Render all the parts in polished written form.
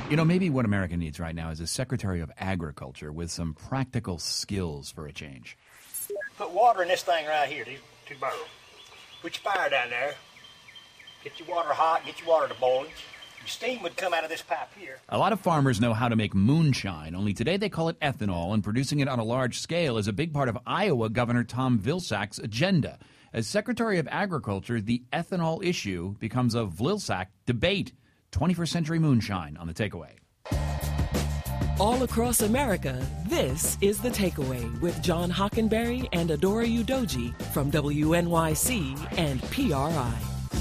You know, maybe what America needs right now is a Secretary of Agriculture with some practical skills for a change. Put water in this thing right here, these two barrels. Put your fire down there. Get your water hot, get your water to boiling. Your steam would come out of this pipe here. A lot of farmers know how to make moonshine, only today they call it ethanol, and producing it on a large scale is a big part of Iowa Governor Tom Vilsack's agenda. As Secretary of Agriculture, the ethanol issue becomes a Vilsack debate. 21st Century Moonshine on The Takeaway. All across America, this is The Takeaway with John Hockenberry and Adora Udoji from WNYC and PRI.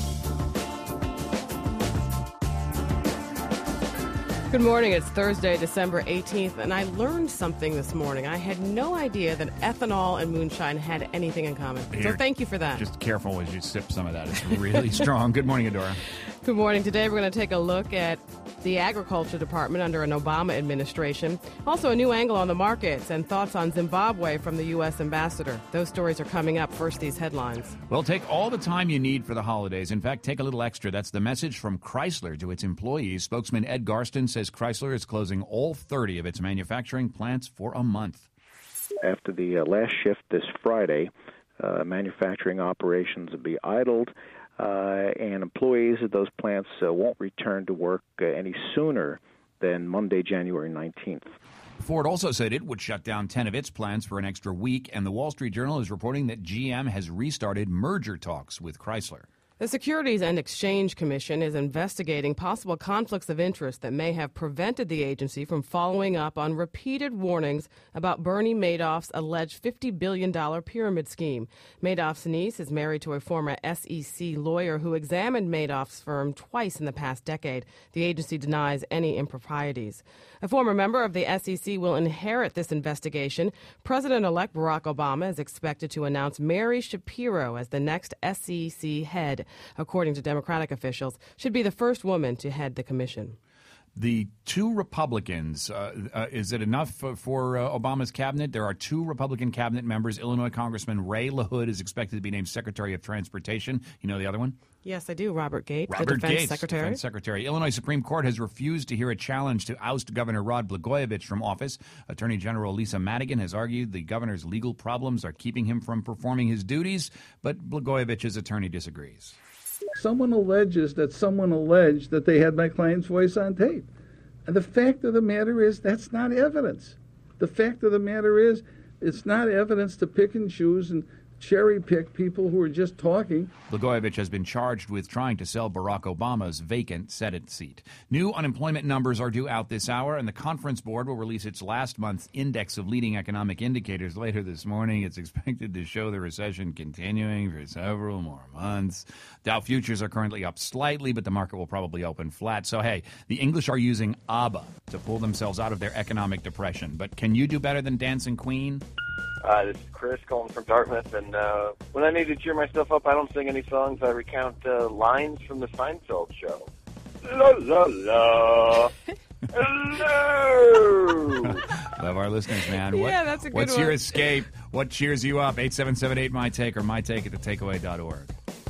Good morning. It's Thursday, December 18th, and I learned something this morning. I had no idea that ethanol and moonshine had anything in common. So thank you for that. Just careful as you sip some of that. It's really strong. Good morning, Adora. Good morning. Today we're going to take a look at the Agriculture Department under an Obama administration. Also a new angle on the markets and thoughts on Zimbabwe from the U.S. ambassador. Those stories are coming up. First, these headlines. Well, take all the time you need for the holidays. In fact, take a little extra. That's the message from Chrysler to its employees. Spokesman Ed Garston says Chrysler is closing all 30 of its manufacturing plants for a month. After the last shift this Friday, manufacturing operations will be idled. And employees at those plants won't return to work any sooner than Monday, January 19th. Ford also said it would shut down 10 of its plants for an extra week, and the Wall Street Journal is reporting that GM has restarted merger talks with Chrysler. The Securities and Exchange Commission is investigating possible conflicts of interest that may have prevented the agency from following up on repeated warnings about Bernie Madoff's alleged $50 billion pyramid scheme. Madoff's niece is married to a former SEC lawyer who examined Madoff's firm twice in the past decade. The agency denies any improprieties. A former member of the SEC will inherit this investigation. President-elect Barack Obama is expected to announce Mary Shapiro as the next SEC head. According to Democratic officials, should be the first woman to head the commission. The two Republicans, is it enough for Obama's cabinet? There are two Republican cabinet members. Illinois Congressman Ray LaHood is expected to be named Secretary of Transportation. You know the other one? Yes, I do. Robert Gates, Robert the Defense Gates, Secretary. Defense Secretary. Illinois Supreme Court has refused to hear a challenge to oust Governor Rod Blagojevich from office. Attorney General Lisa Madigan has argued the governor's legal problems are keeping him from performing his duties, but Blagojevich's attorney disagrees. Someone alleges that someone alleged that they had my client's voice on tape. And the fact of the matter is that's not evidence. The fact of the matter is it's not evidence to pick and choose and cherry-pick people who are just talking. Blagojevich has been charged with trying to sell Barack Obama's vacant Senate seat. New unemployment numbers are due out this hour, and the Conference Board will release its last month's index of leading economic indicators later this morning. It's expected to show the recession continuing for several more months. Dow futures are currently up slightly, but the market will probably open flat. So, hey, the English are using ABBA to pull themselves out of their economic depression. But can you do better than Dancing Queen? This is Chris calling from Dartmouth, and when I need to cheer myself up, I don't sing any songs. I recount lines from the Seinfeld show. La, la, la. Hello! Love our listeners, man. Yeah, that's a good What's one. your escape? What cheers you up? 877-8-MY-TAKE or MyTake at thetakeaway.org.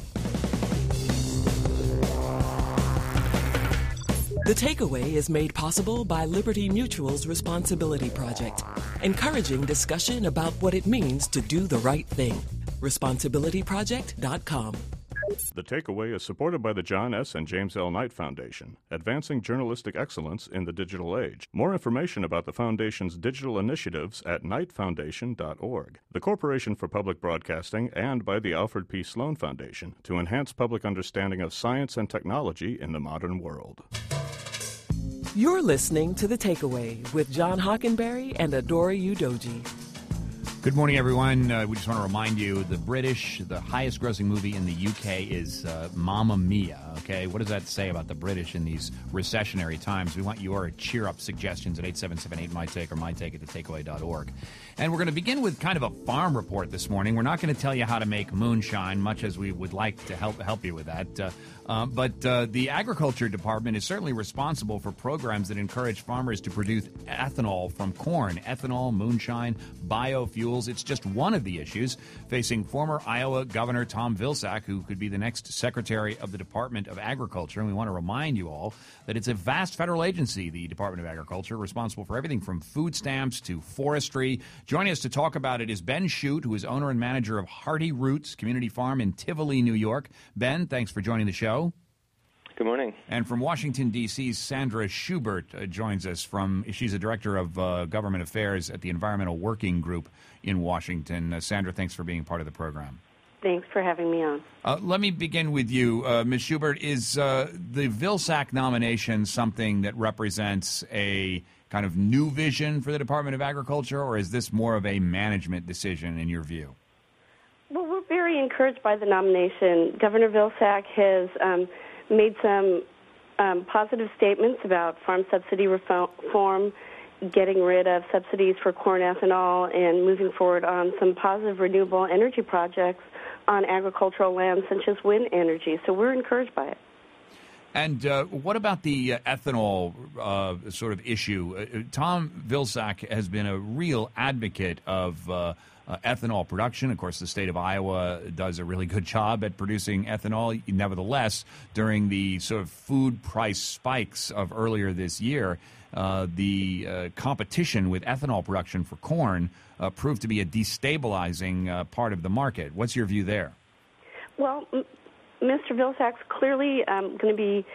The Takeaway is made possible by Liberty Mutual's Responsibility Project, encouraging discussion about what it means to do the right thing. ResponsibilityProject.com. The Takeaway is supported by the John S. and James L. Knight Foundation, advancing journalistic excellence in the digital age. More information about the Foundation's digital initiatives at knightfoundation.org. The Corporation for Public Broadcasting, and by the Alfred P. Sloan Foundation to enhance public understanding of science and technology in the modern world. You're listening to The Takeaway with John Hockenberry and Adora Udoji. Good morning, everyone. We just want to remind you, the highest grossing movie in the UK is Mamma Mia, okay? What does that say about the British in these recessionary times? We want your cheer-up suggestions at 877-8-MY-TAKE or MyTake at thetakeaway.org. And we're going to begin with kind of a farm report this morning. We're not going to tell you how to make moonshine, much as we would like to help you with that. But the Agriculture Department is certainly responsible for programs that encourage farmers to produce ethanol from corn. Ethanol, moonshine, biofuel. biofuels. It's just one of the issues facing former Iowa Governor Tom Vilsack, who could be the next Secretary of the Department of Agriculture. And we want to remind you all that it's a vast federal agency, the Department of Agriculture, responsible for everything from food stamps to forestry. Joining us to talk about it is Ben Shute, who is owner and manager of Hearty Roots Community Farm in Tivoli, New York. Ben, thanks for joining the show. Good morning. And from Washington, D.C., Sandra Schubert joins us. She's a director of government affairs at the Environmental Working Group in Washington. Sandra, thanks for being part of the program. Thanks for having me on. Let me begin with you. Ms. Schubert, is the Vilsack nomination something that represents a kind of new vision for the Department of Agriculture, or is this more of a management decision in your view? Well, we're very encouraged by the nomination. Governor Vilsack has made some positive statements about farm subsidy reform, getting rid of subsidies for corn ethanol, and moving forward on some positive renewable energy projects on agricultural land, such as wind energy. So we're encouraged by it. And what about the ethanol sort of issue? Tom Vilsack has been a real advocate of ethanol production. Of course, the state of Iowa does a really good job at producing ethanol. Nevertheless, during the sort of food price spikes of earlier this year, the competition with ethanol production for corn proved to be a destabilizing part of the market. What's your view there? Well, Mr. Vilsack's clearly going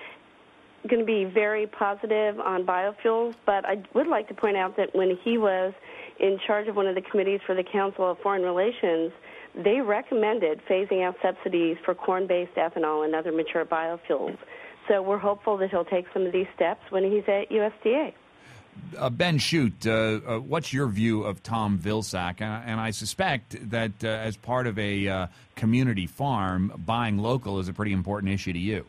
to be very positive on biofuels, but I would like to point out that when he was in charge of one of the committees for the Council of Foreign Relations, they recommended phasing out subsidies for corn-based ethanol and other mature biofuels. So we're hopeful that he'll take some of these steps when he's at USDA. Ben Shute, what's your view of Tom Vilsack? And I suspect that as part of a community farm, buying local is a pretty important issue to you.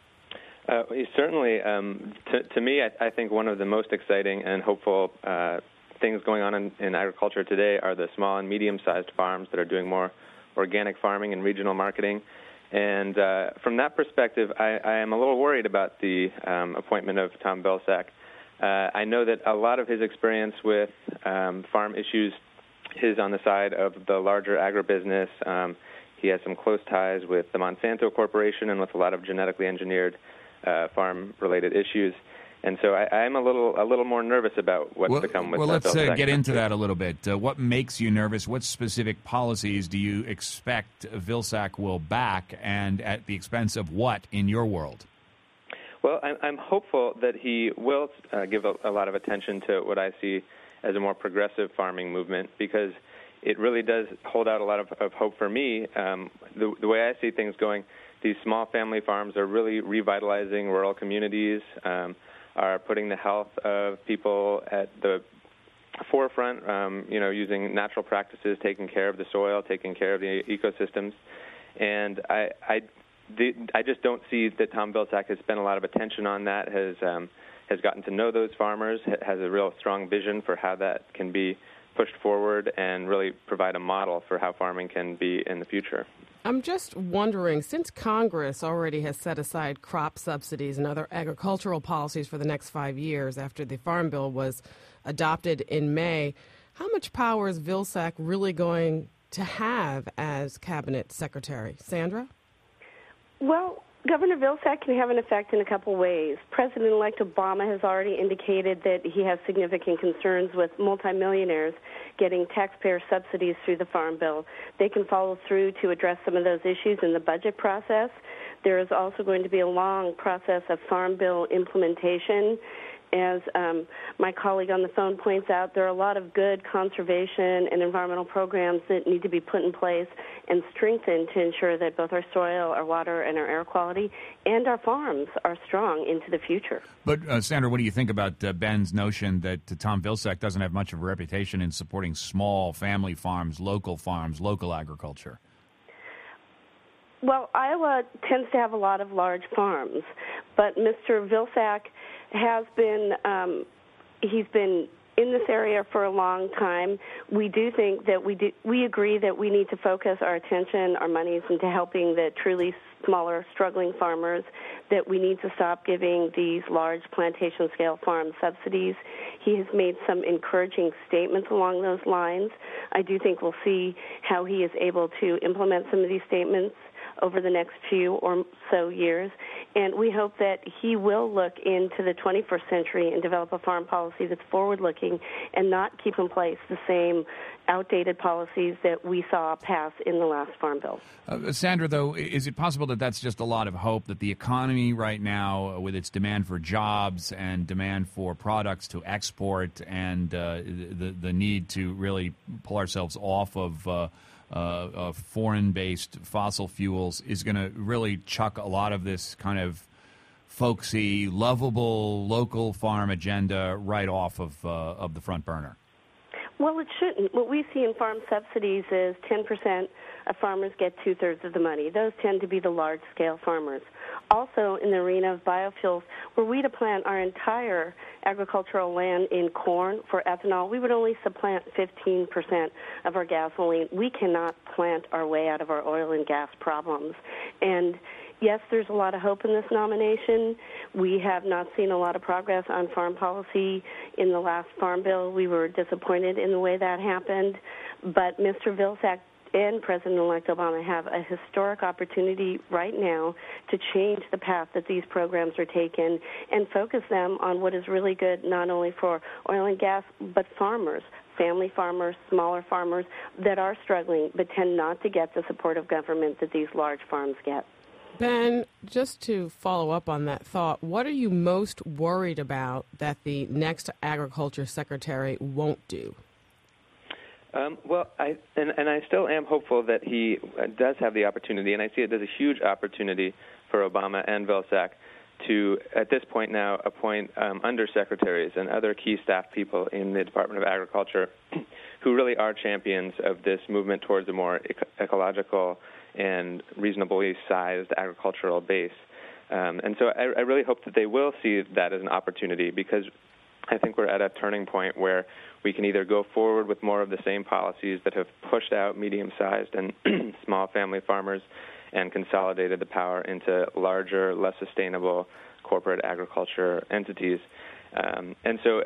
Certainly, to me, I think one of the most exciting and hopeful things going on in agriculture today are the small and medium-sized farms that are doing more organic farming and regional marketing. And from that perspective, I am a little worried about the appointment of Tom Vilsack. I know that a lot of his experience with farm issues is on the side of the larger agribusiness. He has some close ties with the Monsanto Corporation and with a lot of genetically engineered farm-related issues. And so I'm a little more nervous about what's to come with Well, let's Vilsack. get into that a little bit. What makes you nervous? What specific policies do you expect Vilsack will back, and at the expense of what in your world? Well, I'm hopeful that he will give a lot of attention to what I see as a more progressive farming movement, because it really does hold out a lot of hope for me. The way I see things going, these small family farms are really revitalizing rural communities, are putting the health of people at the forefront, using natural practices, taking care of the soil, taking care of the ecosystems. And I just don't see that Tom Vilsack has spent a lot of attention on that, has gotten to know those farmers, has a real strong vision for how that can be pushed forward and really provide a model for how farming can be in the future. I'm just wondering, since Congress already has set aside crop subsidies and other agricultural policies for the next 5 years after the Farm Bill was adopted in May, how much power is Vilsack really going to have as Cabinet Secretary? Sandra? Well, Governor Vilsack can have an effect in a couple ways. President-elect Obama has already indicated that he has significant concerns with multimillionaires getting taxpayer subsidies through the Farm Bill. They can follow through to address some of those issues in the budget process. There is also going to be a long process of Farm Bill implementation. As my colleague on the phone points out, there are a lot of good conservation and environmental programs that need to be put in place and strengthened to ensure that both our soil, our water, and our air quality and our farms are strong into the future. But, Sandra, what do you think about Ben's notion that Tom Vilsack doesn't have much of a reputation in supporting small family farms, local agriculture? Well, Iowa tends to have a lot of large farms, but Mr. Vilsack has been he's been in this area for a long time. We do think that we agree that we need to focus our attention, our monies into helping the truly smaller, struggling farmers, that we need to stop giving these large plantation-scale farm subsidies. He has made some encouraging statements along those lines. I do think we'll see how he is able to implement some of these statements over the next few or so years. And we hope that he will look into the 21st century and develop a farm policy that's forward-looking and not keep in place the same outdated policies that we saw pass in the last Farm Bill. Sandra, though, is it possible that that's just a lot of hope, that the economy right now, with its demand for jobs and demand for products to export and the need to really pull ourselves off of foreign-based fossil fuels, is going to really chuck a lot of this kind of folksy, lovable, local farm agenda right off of the front burner? Well, it shouldn't. What we see in farm subsidies is 10% of farmers get two-thirds of the money. Those tend to be the large-scale farmers. Also, in the arena of biofuels, were we to plant our entire agricultural land in corn for ethanol, we would only supplant 15% of our gasoline. We cannot plant our way out of our oil and gas problems. And yes, there's a lot of hope in this nomination. We have not seen a lot of progress on farm policy in the last Farm Bill. We were disappointed in the way that happened. But Mr. Vilsack and President-elect Obama have a historic opportunity right now to change the path that these programs are taking and focus them on what is really good not only for oil and gas, but farmers, family farmers, smaller farmers that are struggling but tend not to get the support of government that these large farms get. Ben, just to follow up on that thought, what are you most worried about that the next Agriculture Secretary won't do? I still am hopeful that he does have the opportunity, and I see it as a huge opportunity for Obama and Vilsack to, at this point now, appoint undersecretaries and other key staff people in the Department of Agriculture who really are champions of this movement towards a more ecological and reasonably sized agricultural base. And so I really hope that they will see that as an opportunity, because I think we're at a turning point where we can either go forward with more of the same policies that have pushed out medium-sized and small family farmers and consolidated the power into larger, less sustainable corporate agriculture entities. And so,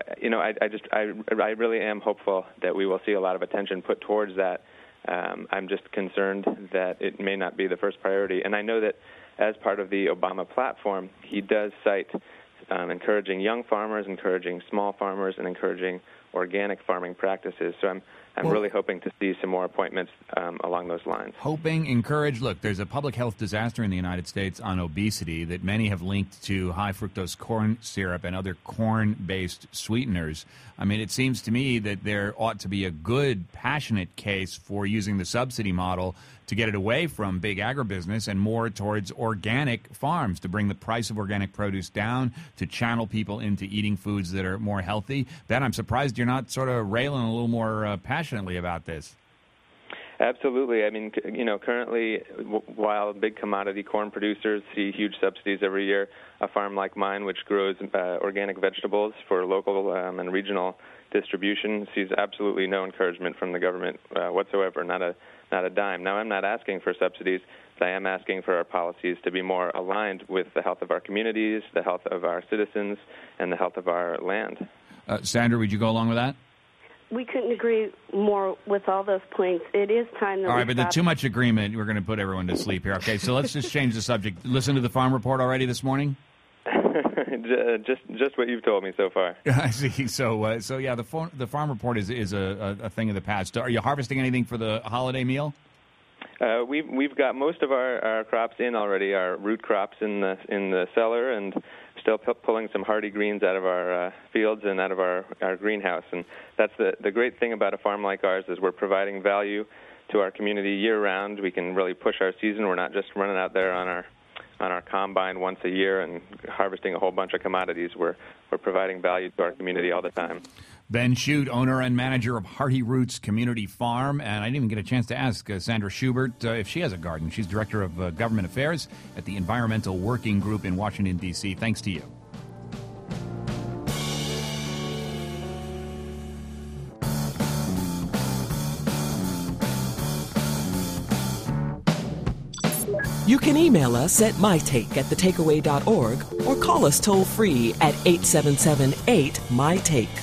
I really am hopeful that we will see a lot of attention put towards that. I'm just concerned that it may not be the first priority. And I know that as part of the Obama platform, he does cite encouraging young farmers, encouraging small farmers, and encouraging organic farming practices. So I'm really hoping to see some more appointments along those lines. Hoping, encourage. Look, there's a public health disaster in the United States on obesity that many have linked to high fructose corn syrup and other corn-based sweeteners. I mean, it seems to me that there ought to be a good, passionate case for using the subsidy model to get it away from big agribusiness and more towards organic farms, to bring the price of organic produce down, to channel people into eating foods that are more healthy. Ben, I'm surprised you're not sort of railing a little more passionately about this. Absolutely. I mean, currently, while big commodity corn producers see huge subsidies every year, a farm like mine, which grows organic vegetables for local and regional distribution, sees absolutely no encouragement from the government whatsoever, not a dime. Now, I'm not asking for subsidies, but I am asking for our policies to be more aligned with the health of our communities, the health of our citizens, and the health of our land. Sandra, would you go along with that? We couldn't agree more with all those points. It is time that all right, but there's too much agreement. We're going to put everyone to sleep here. Okay, so let's just change the subject. Listen to the Farm Report already this morning? just what you've told me so far. I see. So yeah, the Farm Report is a thing of the past. Are you harvesting anything for the holiday meal? We've got most of our crops in already. Our root crops in the cellar, and still pulling some hardy greens out of our fields and out of our greenhouse. And that's the great thing about a farm like ours, is we're providing value to our community year-round. We can really push our season. We're not just running out there on our combine once a year and harvesting a whole bunch of commodities. We're providing value to our community all the time. Ben Shute, owner and manager of Hearty Roots Community Farm. And I didn't even get a chance to ask Sandra Schubert if she has a garden. She's Director of Government Affairs at the Environmental Working Group in Washington, D.C. Thanks to you. You can email us at mytake@thetakeaway.org or call us toll-free at 877-8-MY-TAKE.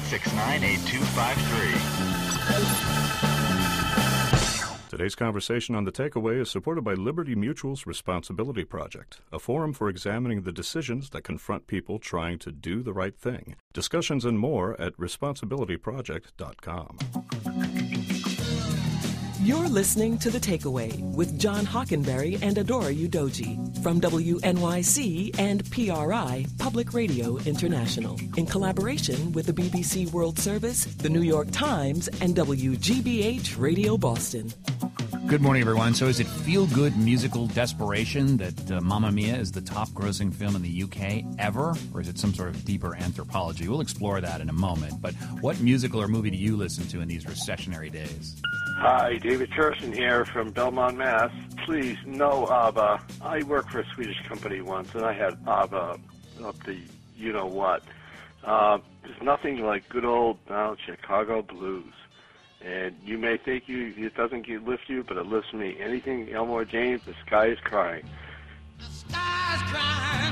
869-8253. Today's conversation on The Takeaway is supported by Liberty Mutual's Responsibility Project, a forum for examining the decisions that confront people trying to do the right thing. Discussions and more at responsibilityproject.com. You're listening to The Takeaway with John Hockenberry and Adora Udoji from WNYC and PRI, Public Radio International, in collaboration with the BBC World Service, the New York Times, and WGBH Radio Boston. Good morning, everyone. So is it feel-good musical desperation that Mamma Mia is the top-grossing film in the UK ever? Or is it some sort of deeper anthropology? We'll explore that in a moment. But what musical or movie do you listen to in these recessionary days? Hi, David Cherson here from Belmont, Mass. Please, no ABBA. I worked for a Swedish company once, and I had ABBA up the you-know-what. There's nothing like good old Chicago blues. And you may think it doesn't lift you, but it lifts me. Anything Elmore James, The Sky is Crying. The sky is crying.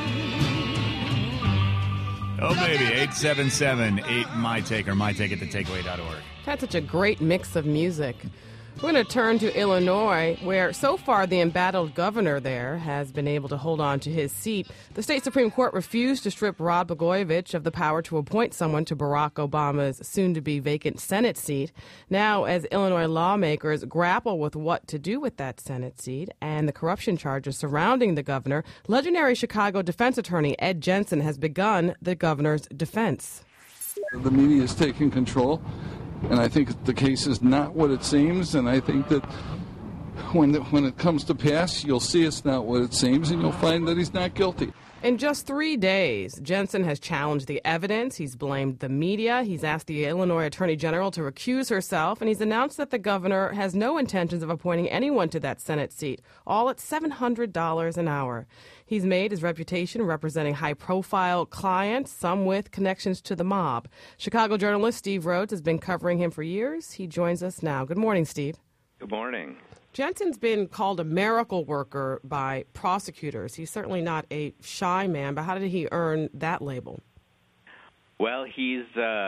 Oh, baby, 877-8-MY-TAKE or mytake@thetakeaway.org. That's such a great mix of music. We're going to turn to Illinois, where so far the embattled governor there has been able to hold on to his seat. The state Supreme Court refused to strip Rod Blagojevich of the power to appoint someone to Barack Obama's soon-to-be vacant Senate seat. Now, as Illinois lawmakers grapple with what to do with that Senate seat and the corruption charges surrounding the governor, legendary Chicago defense attorney Ed Jensen has begun the governor's defense. The media is taking control. And I think the case is not what it seems, and I think that when it comes to pass, you'll see it's not what it seems, and you'll find that he's not guilty. In just 3 days, Jensen has challenged the evidence, he's blamed the media, he's asked the Illinois Attorney General to recuse herself, and he's announced that the governor has no intentions of appointing anyone to that Senate seat, all at $700 an hour. He's made his reputation representing high-profile clients, some with connections to the mob. Chicago journalist Steve Rhodes has been covering him for years. He joins us now. Good morning, Steve. Good morning. Jensen's been called a miracle worker by prosecutors. He's certainly not a shy man, but how did he earn that label? Well, he's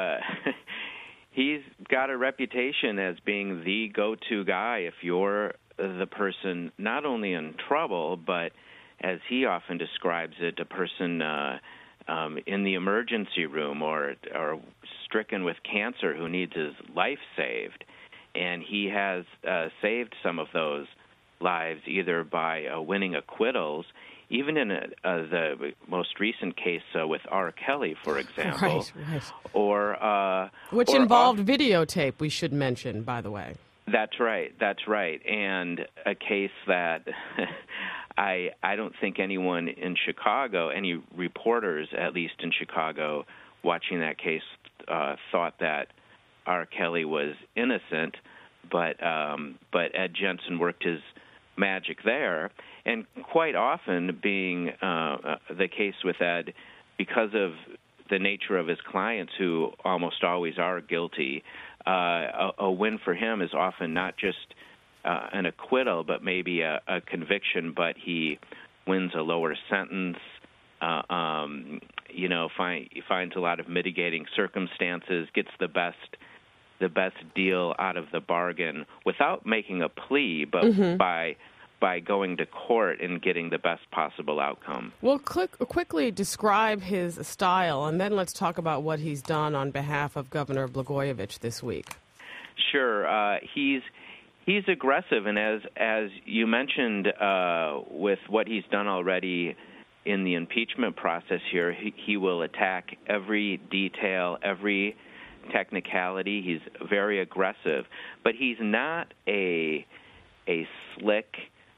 got a reputation as being the go-to guy if you're the person not only in trouble, but as he often describes it, a person in the emergency room or stricken with cancer who needs his life saved. And he has saved some of those lives either by winning acquittals, even in the most recent case with R. Kelly, for example. Right. Which involved videotape, we should mention, by the way. That's right. And a case that I don't think anyone in Chicago, any reporters, at least in Chicago, watching that case thought that R. Kelly was innocent, but Ed Jensen worked his magic there. And quite often, being the case with Ed, because of the nature of his clients, who almost always are guilty, a win for him is often not just an acquittal, but maybe a conviction, but he wins a lower sentence, finds a lot of mitigating circumstances, gets the best deal out of the bargain without making a plea, but by going to court and getting the best possible outcome. Well, quickly describe his style, and then let's talk about what he's done on behalf of Governor Blagojevich this week. Sure. He's aggressive, and as you mentioned, with what he's done already in the impeachment process here, he will attack every detail, every technicality. He's very aggressive, but he's not a slick,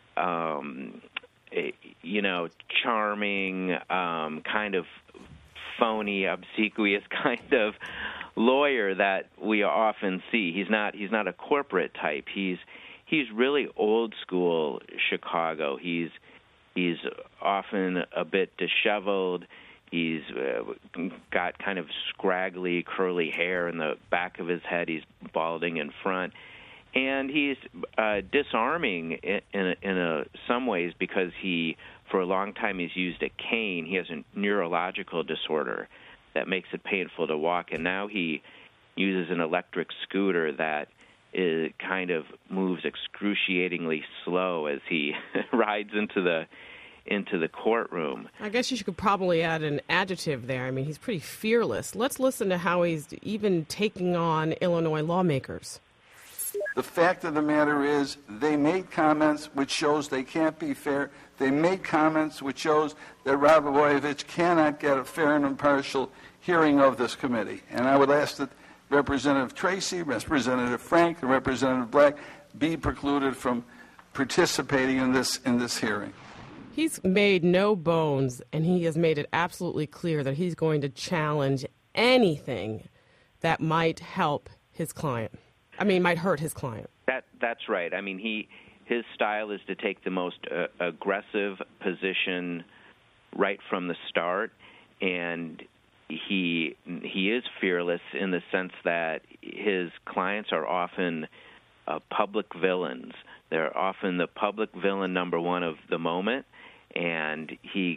charming, kind of phony, obsequious kind of lawyer that we often see. He's not a corporate type. He's really old school Chicago. He's often a bit disheveled. He's got kind of scraggly, curly hair in the back of his head. He's balding in front. And he's disarming in some ways because for a long time, he's used a cane. He has a neurological disorder that makes it painful to walk, and now he uses an electric scooter that kind of moves excruciatingly slow as he rides into the courtroom. I guess you could probably add an adjective there. I mean, he's pretty fearless. Let's listen to how he's even taking on Illinois lawmakers. The fact of the matter is they made comments which shows they can't be fair. They made comments which shows that Rod Blagojevich cannot get a fair and impartial hearing of this committee. And I would ask that Representative Tracy, Representative Frank, and Representative Black be precluded from participating in this hearing. He's made no bones, and he has made it absolutely clear that he's going to challenge anything that might help his client. Might hurt his client. That's right. I mean, his style is to take the most aggressive position right from the start, and he is fearless in the sense that his clients are often public villains. They're often the public villain number one of the moment, and he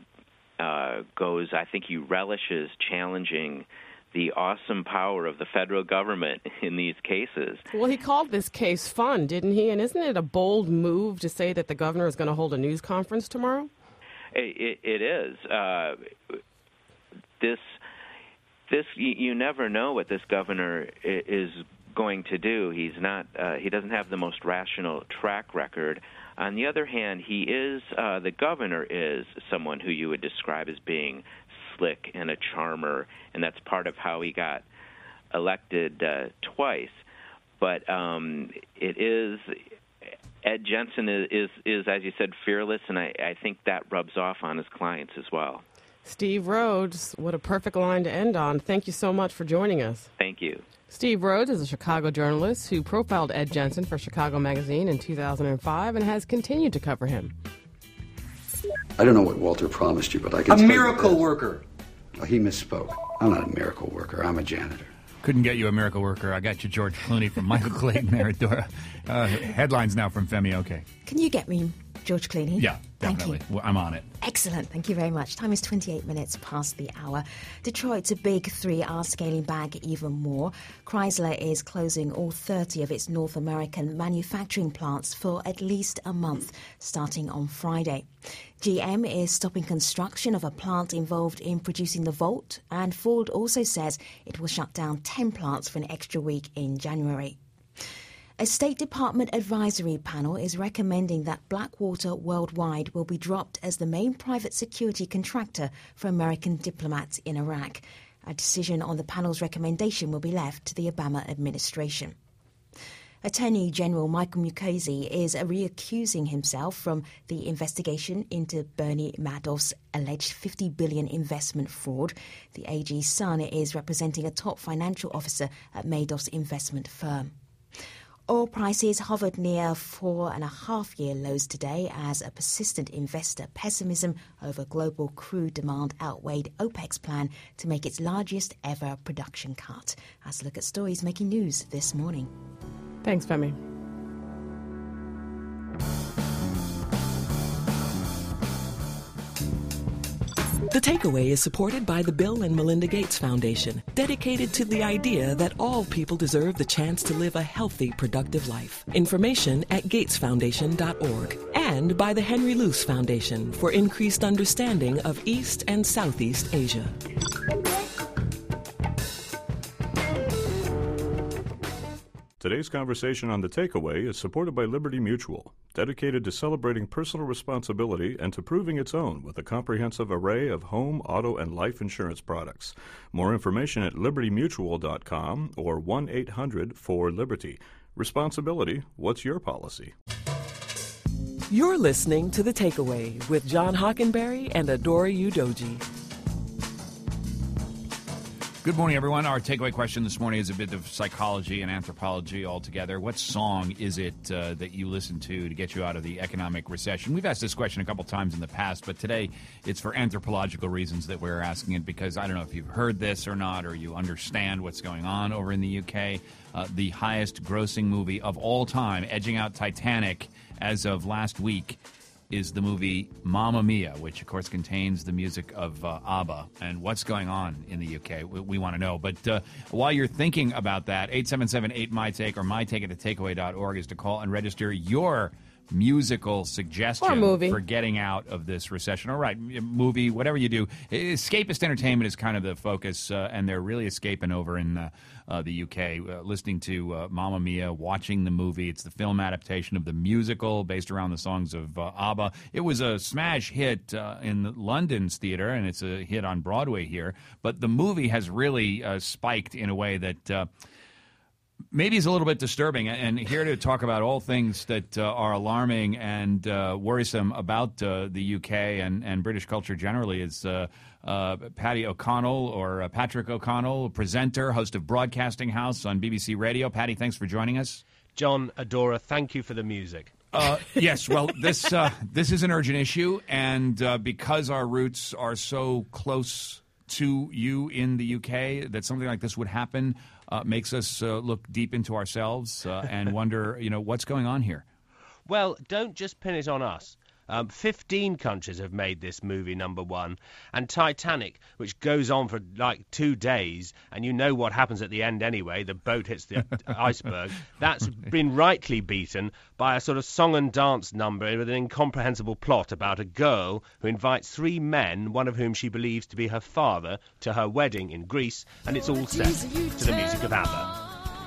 relishes challenging the awesome power of the federal government in these cases. Well, he called this case fun, didn't he? And isn't it a bold move to say that the governor is going to hold a news conference tomorrow? It is. You never know what this governor is going to do. He doesn't have the most rational track record. On the other hand, the governor is someone who you would describe as being slick and a charmer, and that's part of how he got elected twice. But it is Ed Jensen is, as you said, fearless, and I think that rubs off on his clients as well. Steve Rhodes, what a perfect line to end on. Thank you so much for joining us. Thank you. Steve Rhodes is a Chicago journalist who profiled Ed Jensen for Chicago Magazine in 2005 and has continued to cover him. I don't know what Walter promised you, but I can tell you. A miracle worker. Oh, he misspoke. I'm not a miracle worker. I'm a janitor. Couldn't get you a miracle worker. I got you George Clooney from Michael Clayton there at Dora. Headlines now from Femi Oke. Can you get me George Clooney? Yeah, definitely. Thank you. I'm on it. Excellent. Thank you very much. Time is 28 minutes past the hour. Detroit's big three are scaling back even more. Chrysler is closing all 30 of its North American manufacturing plants for at least a month, starting on Friday. GM is stopping construction of a plant involved in producing the Volt, and Ford also says it will shut down 10 plants for an extra week in January. A State Department advisory panel is recommending that Blackwater Worldwide will be dropped as the main private security contractor for American diplomats in Iraq. A decision on the panel's recommendation will be left to the Obama administration. Attorney General Michael Mukasey is reaccusing himself from the investigation into Bernie Madoff's alleged $50 billion investment fraud. The AG's son is representing a top financial officer at Madoff's investment firm. Oil prices hovered near 4.5-year lows today as a persistent investor pessimism over global crude demand outweighed OPEC's plan to make its largest ever production cut. Let's look at stories making news this morning. Thanks, Femi. The Takeaway is supported by the Bill and Melinda Gates Foundation, dedicated to the idea that all people deserve the chance to live a healthy, productive life. Information at gatesfoundation.org. And by the Henry Luce Foundation for increased understanding of East and Southeast Asia. Today's conversation on The Takeaway is supported by Liberty Mutual, dedicated to celebrating personal responsibility and to proving its own with a comprehensive array of home, auto, and life insurance products. More information at libertymutual.com or 1-800-4LIBERTY. Responsibility, what's your policy? You're listening to The Takeaway with John Hockenberry and Adora Udoji. Good morning, everyone. Our takeaway question this morning is a bit of psychology and anthropology altogether. What song is it that you listen to get you out of the economic recession? We've asked this question a couple times in the past, but today it's for anthropological reasons that we're asking it, because I don't know if you've heard this or not, or you understand what's going on over in the UK. The highest grossing movie of all time, edging out Titanic as of last week, is the movie Mamma Mia, which, of course, contains the music of ABBA. And what's going on in the UK, we want to know. But while you're thinking about that, 877-8MyTake or mytake@thetakeaway.org is to call and register your musical suggestion or movie for getting out of this recession. All right, movie, whatever you do. Escapist entertainment is kind of the focus, and they're really escaping over in the UK, listening to Mamma Mia, watching the movie. It's the film adaptation of the musical based around the songs of ABBA. It was a smash hit in London's theater, and it's a hit on Broadway here. But the movie has really spiked in a way that maybe is a little bit disturbing. And here to talk about all things that are alarming and worrisome about the UK and British culture generally is Paddy O'Connell, or Patrick O'Connell, presenter, host of Broadcasting House on BBC Radio. Paddy, thanks for joining us. John, Adora, thank you for the music. Yes, well, this is an urgent issue, and because our roots are so close to you in the UK, that something like this would happen makes us look deep into ourselves and wonder, what's going on here? Well, don't just pin it on us. 15 countries have made this movie number one, and Titanic, which goes on for like 2 days, and you know what happens at the end anyway, the boat hits the iceberg, that's been rightly beaten by a sort of song and dance number with an incomprehensible plot about a girl who invites 3 men, one of whom she believes to be her father, to her wedding in Greece, and it's all set to the music of ABBA.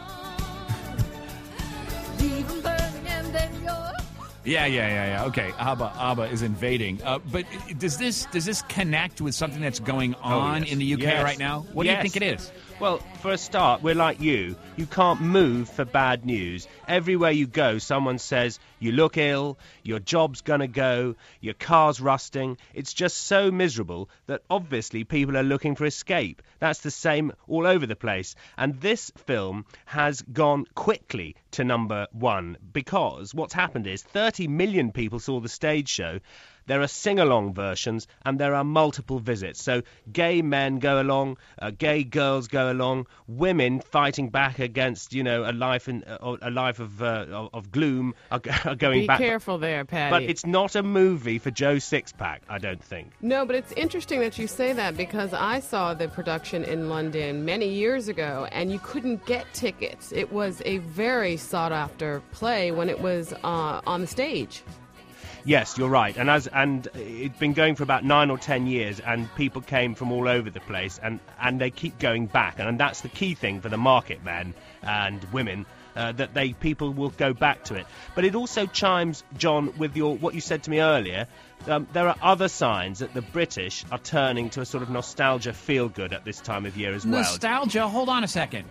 Yeah. Okay, ABBA is invading. But does this connect with something that's going on in the UK right now? What do you think it is? Well, for a start, we're like you. You can't move for bad news. Everywhere you go, someone says, you look ill, your job's gonna go, your car's rusting. It's just so miserable that obviously people are looking for escape. That's the same all over the place. And this film has gone quickly to number one because what's happened is 30 million people saw the stage show. There are sing-along versions, and there are multiple visits. So gay men go along, gay girls go along, women fighting back against, a life of gloom are going back. Be careful there, Paddy. But it's not a movie for Joe Sixpack, I don't think. No, but it's interesting that you say that because I saw the production in London many years ago, and you couldn't get tickets. It was a very sought-after play when it was on the stage. Yes, you're right, and it's been going for about 9 or 10 years, and people came from all over the place, and they keep going back, and that's the key thing for the market men and women, that people will go back to it. But it also chimes, John, with what you said to me earlier. There are other signs that the British are turning to a sort of nostalgia feel-good at this time of year as well. Nostalgia? Hold on a second.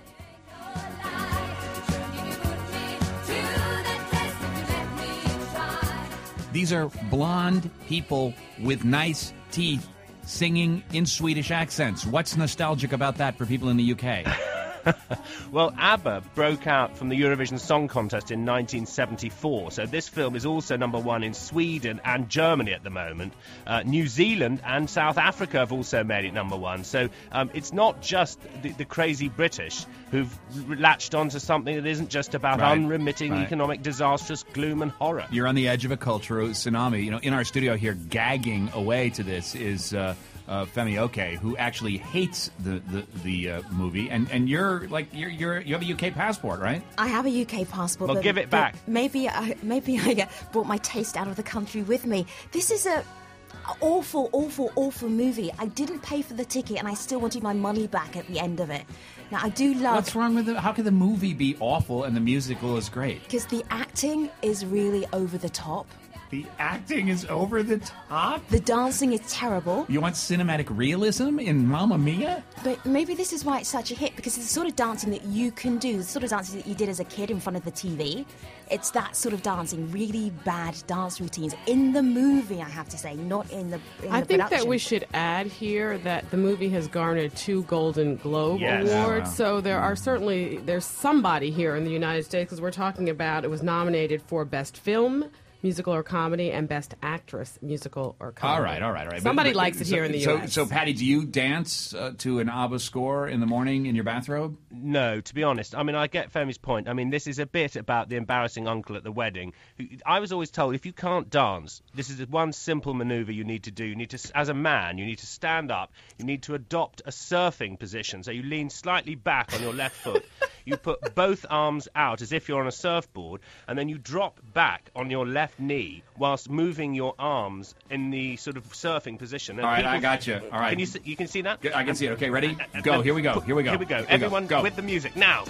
These are blonde people with nice teeth singing in Swedish accents. What's nostalgic about that for people in the UK? Well, ABBA broke out from the Eurovision Song Contest in 1974, so this film is also number one in Sweden and Germany at the moment. New Zealand and South Africa have also made it number one, so it's not just the crazy British who've latched onto something that isn't just about unremitting economic disastrous gloom and horror. You're on the edge of a cultural tsunami. In our studio here, gagging away to this is Femi Oke, who actually hates the movie, and you have a UK passport, right? I have a UK passport. Well, give it back. Maybe I brought my taste out of the country with me. This is a awful movie. I didn't pay for the ticket, and I still wanted my money back at the end of it. Now, I do love... What's wrong with it? How could the movie be awful and the musical is great? Because the acting is really over the top. The acting is over the top. The dancing is terrible. You want cinematic realism in Mamma Mia? But maybe this is why it's such a hit, because it's the sort of dancing that you can do, the sort of dancing that you did as a kid in front of the TV. It's that sort of dancing, really bad dance routines in the movie, I have to say, not in the I think production. that we should add here that the movie has garnered 2 Golden Globe Awards. Wow. So there's somebody here in the United States, because we're talking about it was nominated for Best Film, Musical or Comedy, and Best Actress, Musical or Comedy. All right. Somebody likes it here in the U.S. So, Patty, do you dance to an ABBA score in the morning in your bathrobe? No, to be honest. I mean, I get Femi's point. I mean, this is a bit about the embarrassing uncle at the wedding. I was always told if you can't dance, this is one simple maneuver you need to do. You need to, as a man, you need to stand up. You need to adopt a surfing position. So you lean slightly back on your left foot. You put both arms out as if you're on a surfboard, and then you drop back on your left knee whilst moving your arms in the sort of surfing position. And All right, I got you. All right. You can see that? I can see it. Okay, ready? Go. Here we go. Here we go. Everyone go. with the music now.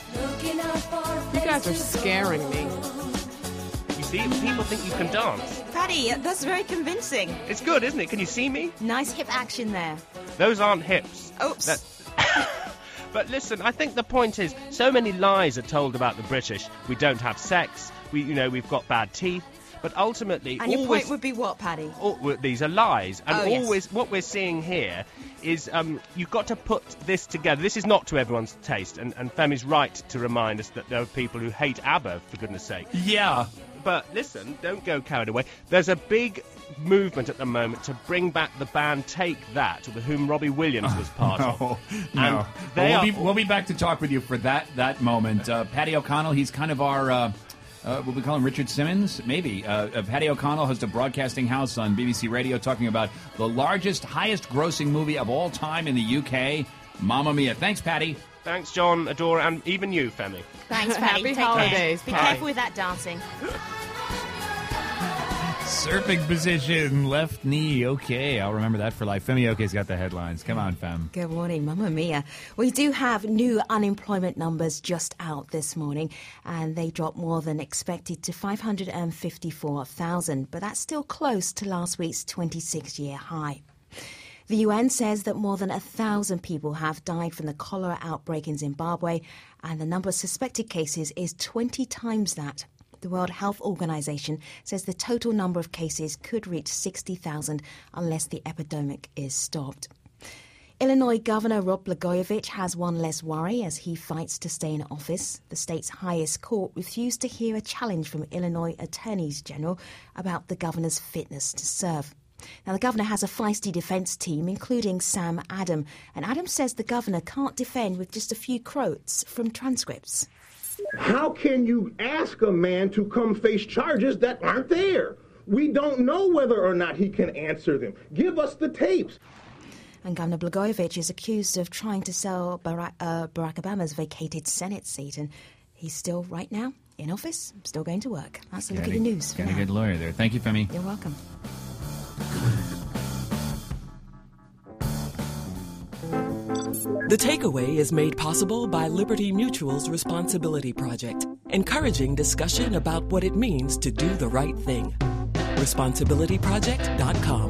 You guys are scaring me. You see, people think you can dance. Paddy, that's very convincing. It's good, isn't it? Can you see me? Nice hip action there. Those aren't hips. Oops. But listen, I think the point is, so many lies are told about the British. We don't have sex. We've got bad teeth. But ultimately, and your point would be what, Paddy? These are lies. And yes. What we're seeing here is you've got to put this together. This is not to everyone's taste. And Femi's right to remind us that there are people who hate ABBA, for goodness sake. Yeah. But listen, don't go carried away. There's a big movement at the moment to bring back the band Take That, with whom Robbie Williams was part of. No. We'll be back to talk with you for that moment. Paddy O'Connell, he's kind of our... what we call him, Richard Simmons? Maybe. Paddy O'Connell hosts a broadcasting house on BBC Radio talking about the largest, highest-grossing movie of all time in the UK, Mamma Mia. Thanks, Paddy. Thanks, John, Adora, and even you, Femi. Thanks, Paddy. Happy Take holidays, care. Be Paddy. careful with that dancing. Surfing position, left knee. Okay, I'll remember that for life. Femi Oke's got the headlines. Come on, Fem. Good morning, Mamma Mia. We do have new unemployment numbers just out this morning, and they dropped more than expected to 554,000, but that's still close to last week's 26-year high. The UN says that more than 1,000 people have died from the cholera outbreak in Zimbabwe, and the number of suspected cases is 20 times that. The World Health Organization says the total number of cases could reach 60,000 unless the epidemic is stopped. Illinois Governor Rod Blagojevich has one less worry as he fights to stay in office. The state's highest court refused to hear a challenge from Illinois attorneys general about the governor's fitness to serve. Now, the governor has a feisty defence team, including Sam Adam, and Adam says the governor can't defend with just a few quotes from transcripts. How can you ask a man to come face charges that aren't there? We don't know whether or not he can answer them. Give us the tapes. And Governor Blagojevich is accused of trying to sell Barack Obama's vacated Senate seat, and he's still, right now, in office, still going to work. That's a look at the news for Got a now. good lawyer there. Thank you, Femi. You're welcome. The Takeaway is made possible by Liberty Mutual's Responsibility Project, encouraging discussion about what it means to do the right thing. ResponsibilityProject.com.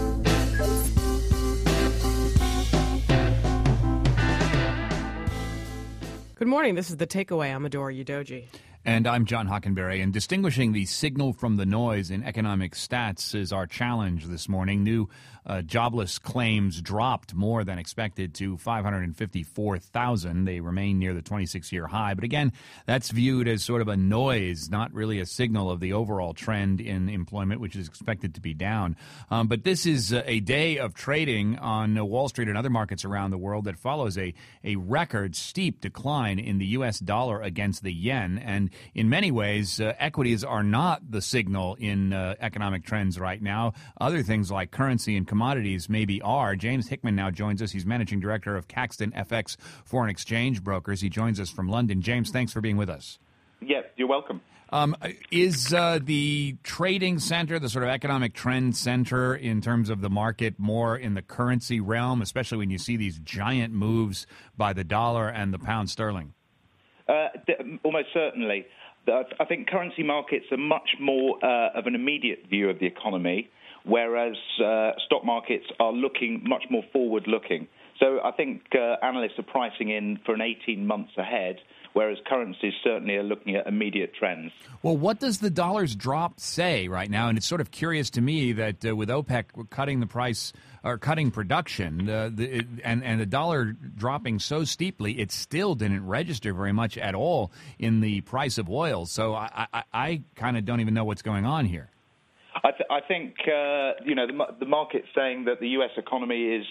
Good morning. This is The Takeaway. I'm Adora Udoji. And I'm John Hockenberry, and distinguishing the signal from the noise in economic stats is our challenge this morning. New jobless claims dropped more than expected to 554,000. They remain near the 26-year high. But again, that's viewed as sort of a noise, not really a signal of the overall trend in employment, which is expected to be down. But this is a day of trading on Wall Street and other markets around the world that follows a record steep decline in the U.S. dollar against the yen. And in many ways, equities are not the signal in economic trends right now. Other things like currency and commodities maybe are. James Hickman now joins us. He's managing director of Caxton FX Foreign Exchange Brokers. He joins us from London. James, thanks for being with us. Yeah, you're welcome. Is the trading center, the sort of economic trend center in terms of the market, more in the currency realm, especially when you see these giant moves by the dollar and the pound sterling? Almost certainly. I think currency markets are much more of an immediate view of the economy, whereas stock markets are looking much more forward-looking. So I think analysts are pricing in for an 18 months ahead, whereas currencies certainly are looking at immediate trends. Well, what does the dollar's drop say right now? And it's sort of curious to me that with OPEC cutting the price or cutting production and the dollar dropping so steeply, it still didn't register very much at all in the price of oil. So I kind of don't even know what's going on here. I think the market's saying that the U.S. economy is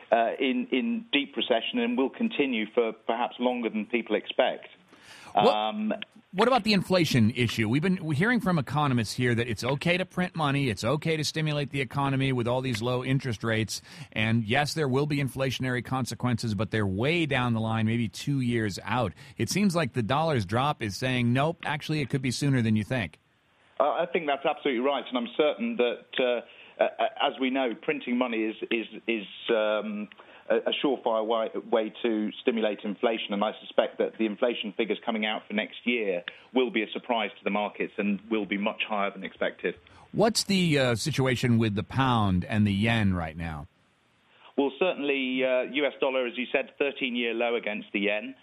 in deep recession and will continue for perhaps longer than people expect. What about the inflation issue? We're hearing from economists here that it's okay to print money, it's okay to stimulate the economy with all these low interest rates, and yes, there will be inflationary consequences, but they're way down the line, maybe 2 years out. It seems like the dollar's drop is saying, nope, actually it could be sooner than you think. I think that's absolutely right, and I'm certain that, as we know, printing money is a surefire way to stimulate inflation, and I suspect that the inflation figures coming out for next year will be a surprise to the markets and will be much higher than expected. What's the situation with the pound and the yen right now? Well, certainly US dollar, as you said, 13-year low against the yen.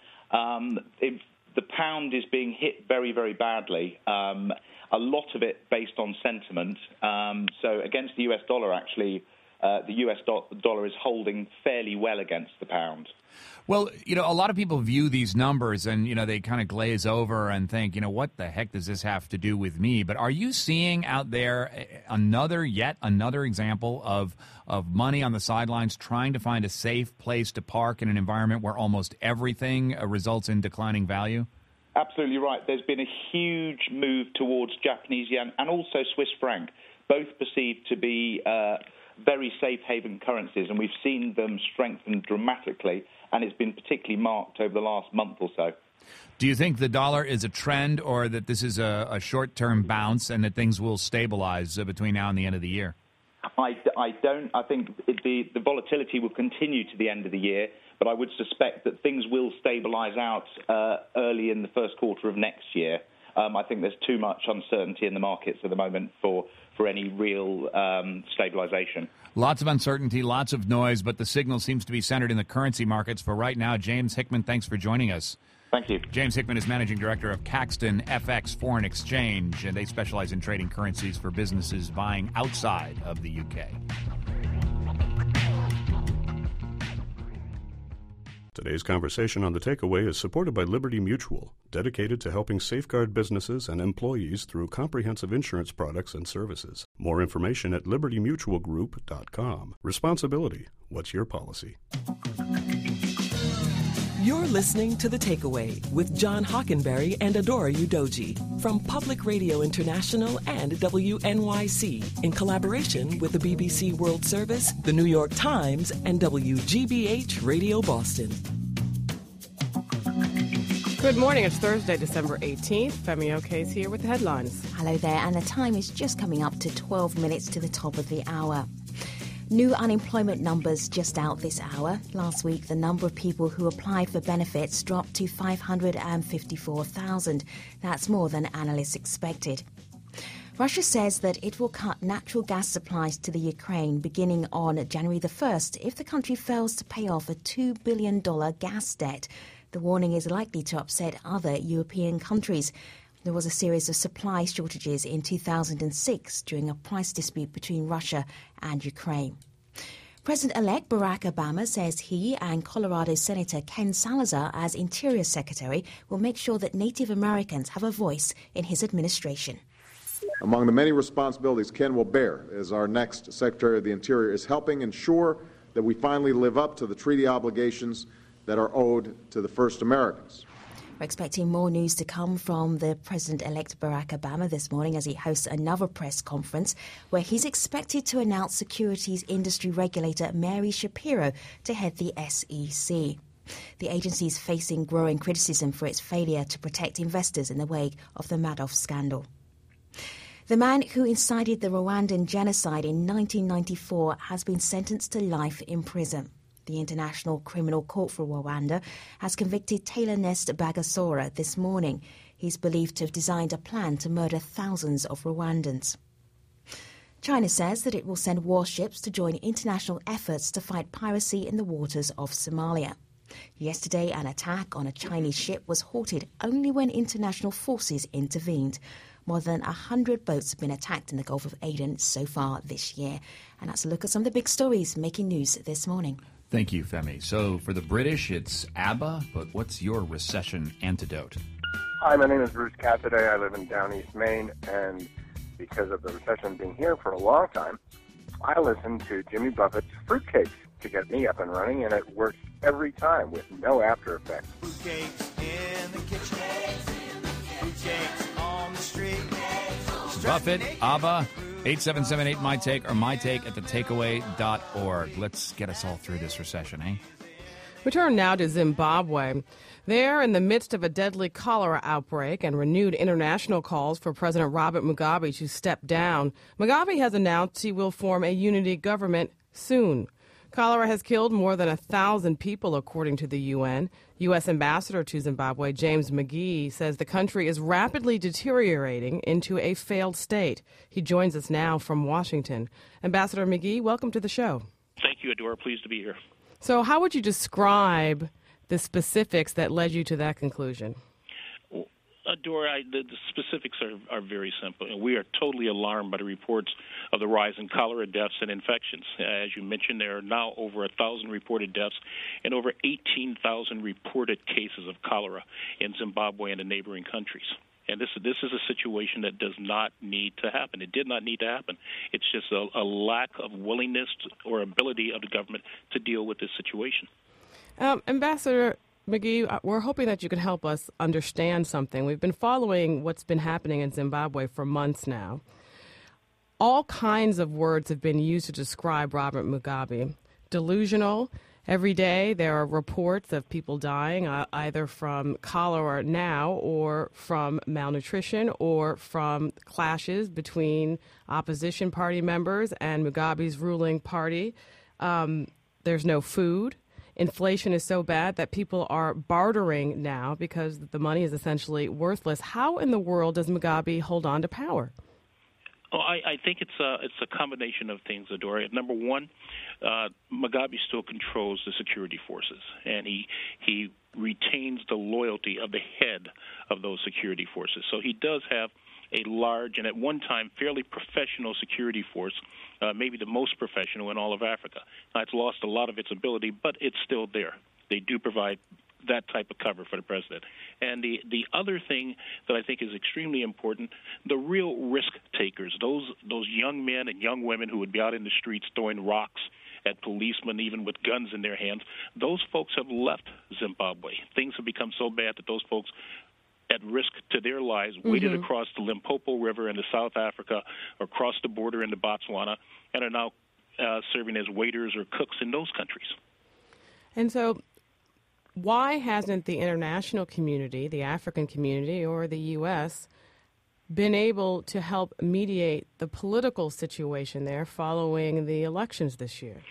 The pound is being hit very, very badly. A lot of it based on sentiment. So against the US dollar, actually, the US dollar is holding fairly well against the pound. Well, a lot of people view these numbers and, they kind of glaze over and think, what the heck does this have to do with me? But are you seeing out there yet another example of money on the sidelines trying to find a safe place to park in an environment where almost everything results in declining value? Absolutely right. There's been a huge move towards Japanese yen and also Swiss franc, both perceived to be very safe haven currencies, and we've seen them strengthen dramatically, and it's been particularly marked over the last month or so. Do you think the dollar is a trend, or that this is a short-term bounce and that things will stabilize between now and the end of the year? I don't. I think the volatility will continue to the end of the year, but I would suspect that things will stabilize out early in the first quarter of next year. I think there's too much uncertainty in the markets at the moment for any real stabilization. Lots of uncertainty, lots of noise, but the signal seems to be centered in the currency markets for right now. James Hickman, thanks for joining us. Thank you. James Hickman is managing director of Caxton FX Foreign Exchange, and they specialize in trading currencies for businesses buying outside of the UK. Today's conversation on The Takeaway is supported by Liberty Mutual, dedicated to helping safeguard businesses and employees through comprehensive insurance products and services. More information at libertymutualgroup.com. Responsibility. What's your policy? You're listening to The Takeaway with John Hockenberry and Adora Udoji from Public Radio International and WNYC in collaboration with the BBC World Service, the New York Times, and WGBH Radio Boston. Good morning. It's Thursday, December 18th. Femi Ok's here with the headlines. Hello there, and the time is just coming up to 12 minutes to the top of the hour. New unemployment numbers just out this hour. Last week, the number of people who applied for benefits dropped to 554,000. That's more than analysts expected. Russia says that it will cut natural gas supplies to the Ukraine beginning on January the 1st if the country fails to pay off a $2 billion gas debt. The warning is likely to upset other European countries. There was a series of supply shortages in 2006 during a price dispute between Russia and Ukraine. President-elect Barack Obama says he and Colorado Senator Ken Salazar, as Interior Secretary, will make sure that Native Americans have a voice in his administration. Among the many responsibilities Ken will bear as our next Secretary of the Interior is helping ensure that we finally live up to the treaty obligations that are owed to the First Americans. We're expecting more news to come from the President-elect Barack Obama this morning as he hosts another press conference where he's expected to announce securities industry regulator Mary Shapiro to head the SEC. The agency is facing growing criticism for its failure to protect investors in the wake of the Madoff scandal. The man who incited the Rwandan genocide in 1994 has been sentenced to life in prison. The International Criminal Court for Rwanda has convicted Taylor Nest Bagasora this morning. He's believed to have designed a plan to murder thousands of Rwandans. China says that it will send warships to join international efforts to fight piracy in the waters of Somalia. Yesterday, an attack on a Chinese ship was halted only when international forces intervened. More than 100 boats have been attacked in the Gulf of Aden so far this year. And that's a look at some of the big stories making news this morning. Thank you, Femi. So for the British, it's ABBA, but what's your recession antidote? Hi, my name is Bruce Cassidy. I live in Down East Maine, and because of the recession being here for a long time, I listen to Jimmy Buffett's Fruitcakes to get me up and running, and it works every time with no after effects. Fruitcakes in the kitchen. Fruitcakes on the street. Buffett, ABBA, 877-8MyTake or mytake@thetakeaway.org. Let's get us all through this recession, eh? We turn now to Zimbabwe. There, in the midst of a deadly cholera outbreak and renewed international calls for President Robert Mugabe to step down, Mugabe has announced he will form a unity government soon. Cholera has killed more than 1,000 people, according to the UN. U.S. Ambassador to Zimbabwe, James McGee, says the country is rapidly deteriorating into a failed state. He joins us now from Washington. Ambassador McGee, welcome to the show. Thank you, Adora. Pleased to be here. So how would you describe the specifics that led you to that conclusion? Adora, the specifics are very simple. We are totally alarmed by the reports of the rise in cholera deaths and infections. As you mentioned, there are now over 1,000 reported deaths and over 18,000 reported cases of cholera in Zimbabwe and the neighboring countries. And this is a situation that does not need to happen. It did not need to happen. It's just a lack of willingness or ability of the government to deal with this situation. Ambassador McGee, we're hoping that you can help us understand something. We've been following what's been happening in Zimbabwe for months now. All kinds of words have been used to describe Robert Mugabe. Delusional. Every day there are reports of people dying either from cholera now or from malnutrition or from clashes between opposition party members and Mugabe's ruling party. There's no food. Inflation is so bad that people are bartering now because the money is essentially worthless. How in the world does Mugabe hold on to power? Well, I think it's a combination of things, Adora. Number one, Mugabe still controls the security forces, and he retains the loyalty of the head of those security forces. So he does have a large and at one time fairly professional security force, maybe the most professional in all of Africa. Now, it's lost a lot of its ability, but it's still there. They do provide that type of cover for the president. And the other thing that I think is extremely important, the real risk takers, those young men and young women who would be out in the streets throwing rocks at policemen, even with guns in their hands, those folks have left Zimbabwe. Things have become so bad that those folks at risk to their lives waded across the Limpopo River into South Africa, or across the border into Botswana, and are now serving as waiters or cooks in those countries. And so why hasn't the international community, the African community, or the U.S. been able to help mediate the political situation there following the elections this year?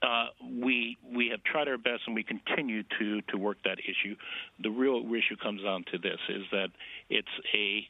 We have tried our best, and we continue to work that issue. The real issue comes down to this: is that it's a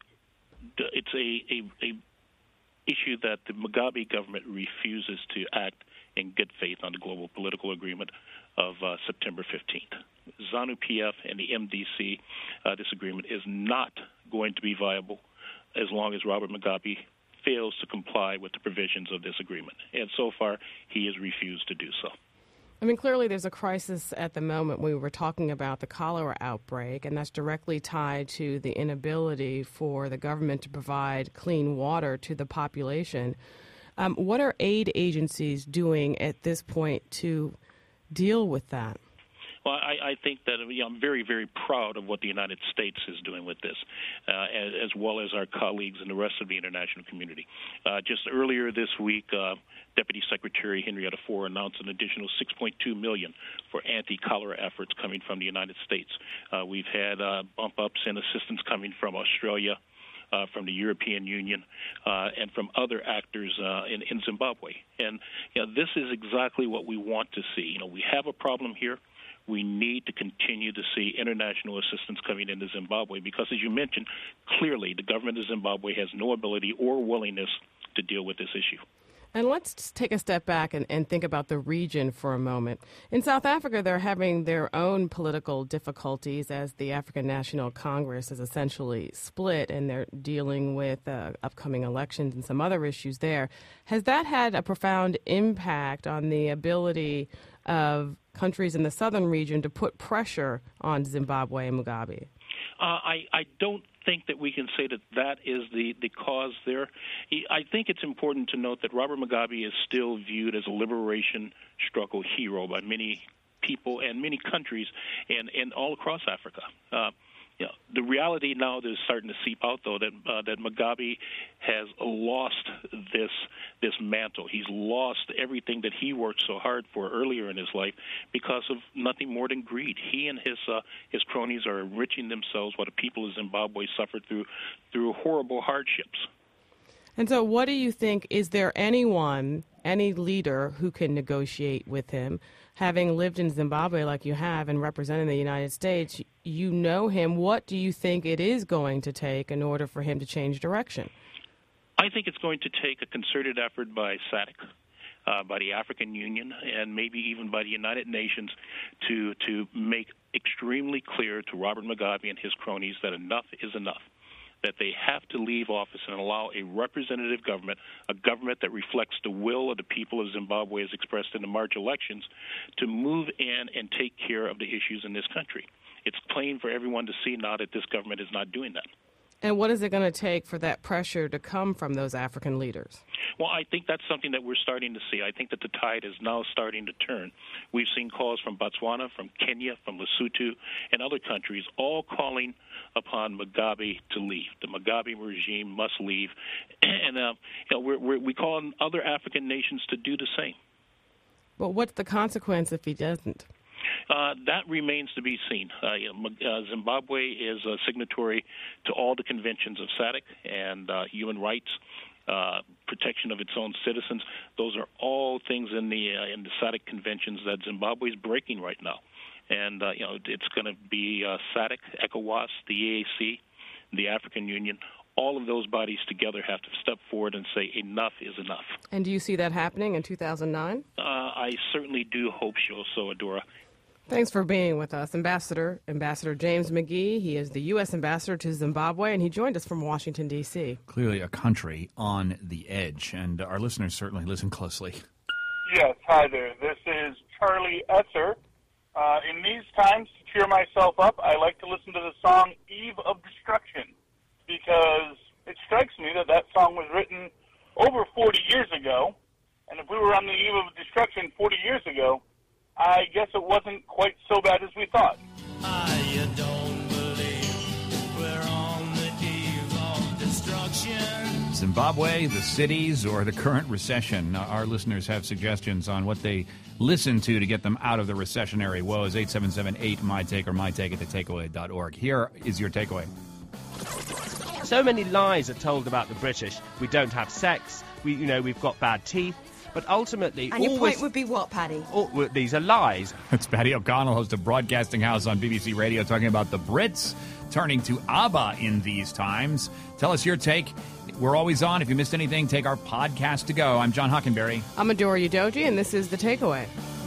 issue that the Mugabe government refuses to act in good faith on the global political agreement of September 15th. ZANU-PF and the MDC, this agreement is not going to be viable as long as Robert Mugabe fails to comply with the provisions of this agreement. And so far, he has refused to do so. I mean, clearly there's a crisis at the moment. We were talking about the cholera outbreak, and that's directly tied to the inability for the government to provide clean water to the population. What are aid agencies doing at this point to deal with that? Well, I think that I'm very, very proud of what the United States is doing with this, as well as our colleagues in the rest of the international community. Just earlier this week, Deputy Secretary Henrietta Fore announced an additional $6.2 million for anti-cholera efforts coming from the United States. We've had bump-ups in assistance coming from Australia, from the European Union, and from other actors in Zimbabwe. And this is exactly what we want to see. We have a problem here. we need to continue to see international assistance coming into Zimbabwe because, as you mentioned, clearly the government of Zimbabwe has no ability or willingness to deal with this issue. And let's just take a step back and think about the region for a moment. In South Africa, they're having their own political difficulties as the African National Congress is essentially split, and they're dealing with upcoming elections and some other issues there. Has that had a profound impact on the ability of countries in the southern region to put pressure on Zimbabwe and Mugabe? I don't think that we can say that is the cause there. I think it's important to note that Robert Mugabe is still viewed as a liberation struggle hero by many people and many countries and all across Africa. The reality now that is starting to seep out, though, that Mugabe has lost this mantle. He's lost everything that he worked so hard for earlier in his life because of nothing more than greed. He and his cronies are enriching themselves while the people of Zimbabwe suffered through horrible hardships. And so what do you think, is there any leader who can negotiate with him? Having lived in Zimbabwe like you have and representing the United States, you know him. What do you think it is going to take in order for him to change direction? I think it's going to take a concerted effort by SADC, by the African Union, and maybe even by the United Nations to make extremely clear to Robert Mugabe and his cronies that enough is enough, that they have to leave office and allow a representative government, a government that reflects the will of the people of Zimbabwe as expressed in the March elections, to move in and take care of the issues in this country. It's plain for everyone to see now that this government is not doing that. And what is it going to take for that pressure to come from those African leaders? Well, I think that's something that we're starting to see. I think that the tide is now starting to turn. We've seen calls from Botswana, from Kenya, from Lesotho, and other countries all calling upon Mugabe to leave. The Mugabe regime must leave. And we call on other African nations to do the same. But what's the consequence if he doesn't? That remains to be seen. Zimbabwe is a signatory to all the conventions of SADC and human rights, protection of its own citizens. Those are all things in the SADC conventions that Zimbabwe is breaking right now. And it's going to be SADC, ECOWAS, the EAC, the African Union. All of those bodies together have to step forward and say enough is enough. And do you see that happening in 2009? I certainly do hope so, Adora. Thanks for being with us, Ambassador James McGee. He is the U.S. Ambassador to Zimbabwe, and he joined us from Washington, D.C. Clearly a country on the edge, and our listeners certainly listen closely. Yes, hi there. This is Charlie Etzer. In these times, to cheer myself up, I like to listen to the song Eve of Destruction, because it strikes me that song was written over 40 years ago, and if we were on the eve of destruction 40 years ago, I guess it wasn't quite so bad as we thought. You don't believe we're on the eve of destruction. Zimbabwe, the cities, or the current recession? Our listeners have suggestions on what they listen to get them out of the recessionary woes. 877-8-MY-TAKE or MyTake at thetakeaway.org. Here is your takeaway. So many lies are told about the British. We don't have sex. We've got bad teeth. But ultimately, and your point would be what, Paddy? These are lies. It's Paddy O'Connell, host of Broadcasting House on BBC Radio, talking about the Brits turning to ABBA in these times. Tell us your take. We're always on. If you missed anything, take our podcast to go. I'm John Hockenberry. I'm Adora Udoji, and this is The Takeaway.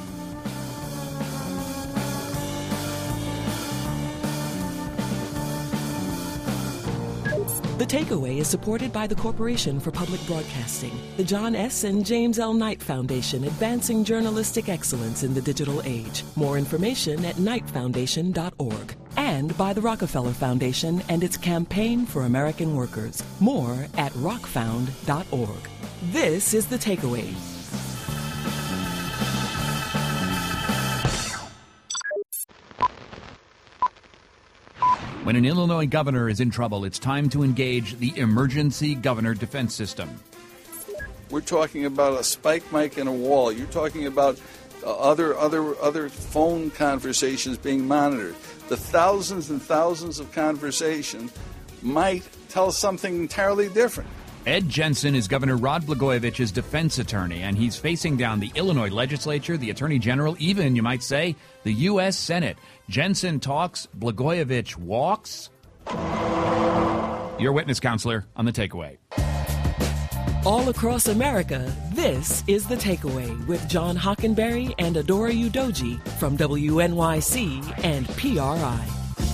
The Takeaway is supported by the Corporation for Public Broadcasting, the John S. and James L. Knight Foundation, advancing journalistic excellence in the digital age. More information at knightfoundation.org. And by the Rockefeller Foundation and its Campaign for American Workers. More at rockfound.org. This is The Takeaway. When an Illinois governor is in trouble, it's time to engage the Emergency Governor Defense System. We're talking about a spike mic in a wall. You're talking about other phone conversations being monitored. The thousands and thousands of conversations might tell something entirely different. Ed Jensen is Governor Rod Blagojevich's defense attorney, and he's facing down the Illinois legislature, the attorney general, even, you might say, the U.S. Senate. Jensen talks, Blagojevich walks. Your witness, counselor, on The Takeaway. All across America, this is The Takeaway with John Hockenberry and Adora Udoji from WNYC and PRI.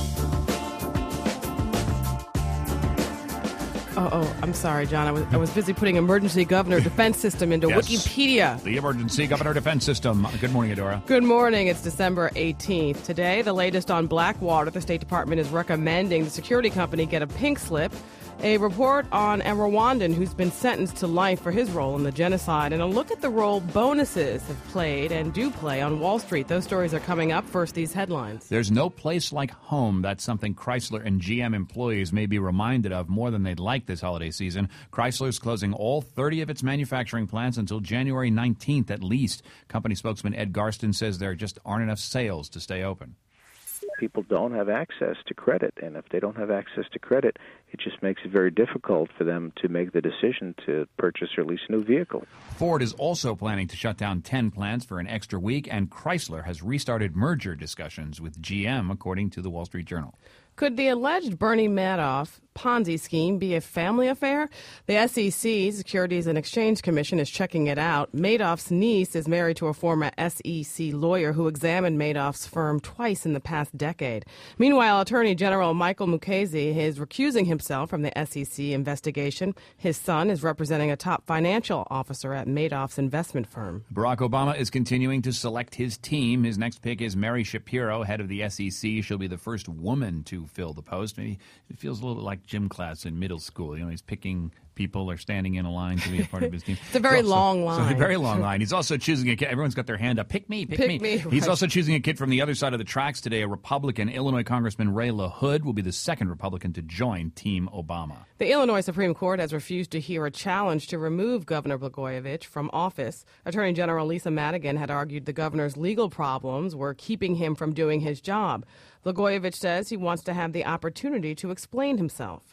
Oh, I'm sorry, John. I was busy putting emergency governor defense system into Wikipedia. The emergency governor defense system. Good morning, Adora. Good morning. It's December 18th. Today, the latest on Blackwater. The State Department is recommending the security company get a pink slip. A report on a Rwandan who's been sentenced to life for his role in the genocide, and a look at the role bonuses have played and do play on Wall Street. Those stories are coming up. First, these headlines. There's no place like home. That's something Chrysler and GM employees may be reminded of more than they'd like this holiday season. Chrysler's closing all 30 of its manufacturing plants until January 19th at least. Company spokesman Ed Garston says there just aren't enough sales to stay open. People don't have access to credit, and if they don't have access to credit, it just makes it very difficult for them to make the decision to purchase or lease a new vehicle. Ford is also planning to shut down 10 plants for an extra week, and Chrysler has restarted merger discussions with GM, according to the Wall Street Journal. Could the alleged Bernie Madoff Ponzi scheme be a family affair? The SEC, Securities and Exchange Commission, is checking it out. Madoff's niece is married to a former SEC lawyer who examined Madoff's firm twice in the past decade. Meanwhile, Attorney General Michael Mukasey is recusing himself from the SEC investigation. His son is representing a top financial officer at Madoff's investment firm. Barack Obama is continuing to select his team. His next pick is Mary Shapiro, head of the SEC. She'll be the first woman to fill the post. Maybe it feels a little bit like gym class in middle school. You know, he's picking people or standing in a line to be a part of his team. It's a very long line. It's a very long line. He's also choosing a kid. Everyone's got their hand up. Pick me, pick me. Right. He's also choosing a kid from the other side of the tracks today. A Republican, Illinois Congressman Ray LaHood, will be the second Republican to join Team Obama. The Illinois Supreme Court has refused to hear a challenge to remove Governor Blagojevich from office. Attorney General Lisa Madigan had argued the governor's legal problems were keeping him from doing his job. Blagojevich says he wants to have the opportunity to explain himself.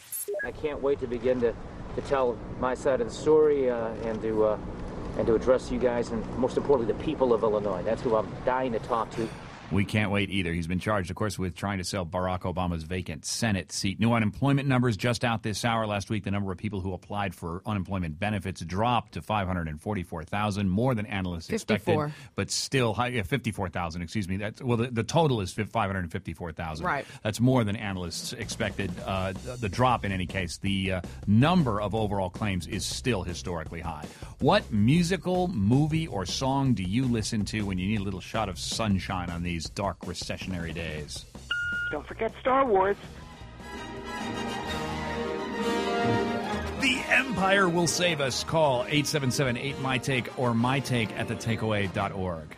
I can't wait to begin to tell my side of the story and to address you guys and, most importantly, the people of Illinois. That's who I'm dying to talk to. We can't wait either. He's been charged, of course, with trying to sell Barack Obama's vacant Senate seat. New unemployment numbers just out this hour. Last week, the number of people who applied for unemployment benefits dropped to 544,000, more than analysts expected. But still, 54,000, excuse me. The total is 554,000. Right. That's more than analysts expected. The drop, in any case, the number of overall claims is still historically high. What musical, movie, or song do you listen to when you need a little shot of sunshine on these dark recessionary days? Don't forget Star Wars. The Empire will save us. Call 877-8MyTake or mytake at thetakeaway.org.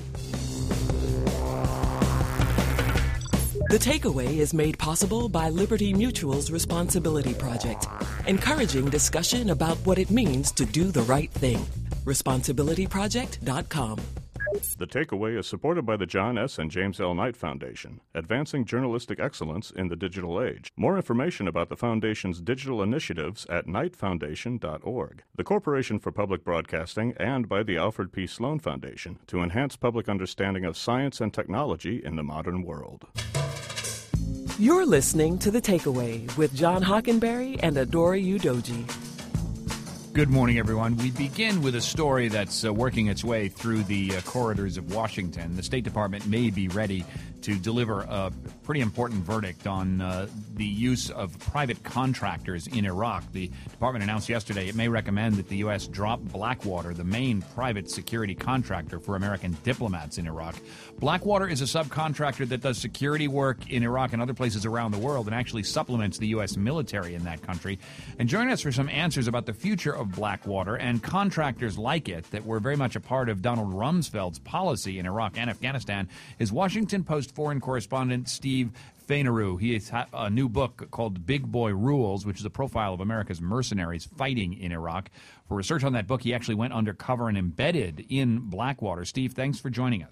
The Takeaway is made possible by Liberty Mutual's Responsibility Project, encouraging discussion about what it means to do the right thing. ResponsibilityProject.com. The Takeaway is supported by the John S. and James L. Knight Foundation, advancing journalistic excellence in the digital age. More information about the Foundation's digital initiatives at knightfoundation.org. The Corporation for Public Broadcasting, and by the Alfred P. Sloan Foundation to enhance public understanding of science and technology in the modern world. You're listening to The Takeaway with John Hockenberry and Adora Udoji. Good morning, everyone. We begin with a story that's working its way through the corridors of Washington. The State Department may be ready to deliver a pretty important verdict on the use of private contractors in Iraq. The department announced yesterday it may recommend that the U.S. drop Blackwater, the main private security contractor for American diplomats in Iraq. Blackwater is a subcontractor that does security work in Iraq and other places around the world and actually supplements the U.S. military in that country. And joining us for some answers about the future of Blackwater and contractors like it that were very much a part of Donald Rumsfeld's policy in Iraq and Afghanistan is Washington Post foreign correspondent Steve Fainaru. He has a new book called Big Boy Rules, which is a profile of America's mercenaries fighting in Iraq. For research on that book, he actually went undercover and embedded in Blackwater. Steve, thanks for joining us.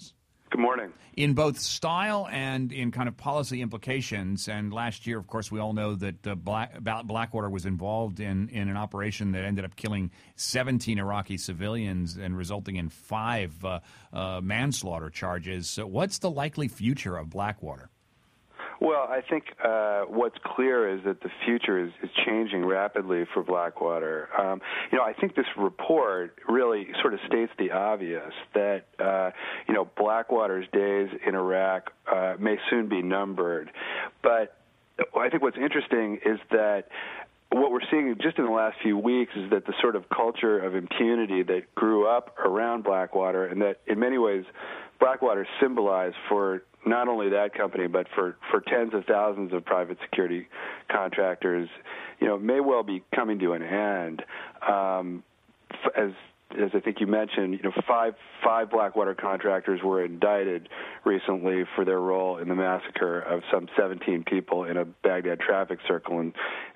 Good morning. In both style and in kind of policy implications, and last year, of course, we all know that Blackwater was involved in an operation that ended up killing 17 Iraqi civilians and resulting in 5 manslaughter charges. So what's the likely future of Blackwater? Well, I think what's clear is that the future is changing rapidly for Blackwater. I think this report really sort of states the obvious that, Blackwater's days in Iraq may soon be numbered. But I think what's interesting is that what we're seeing just in the last few weeks is that the sort of culture of impunity that grew up around Blackwater, and that in many ways Blackwater symbolized for not only that company, but for tens of thousands of private security contractors, may well be coming to an end. As I think you mentioned, five Blackwater contractors were indicted recently for their role in the massacre of some 17 people in a Baghdad traffic circle in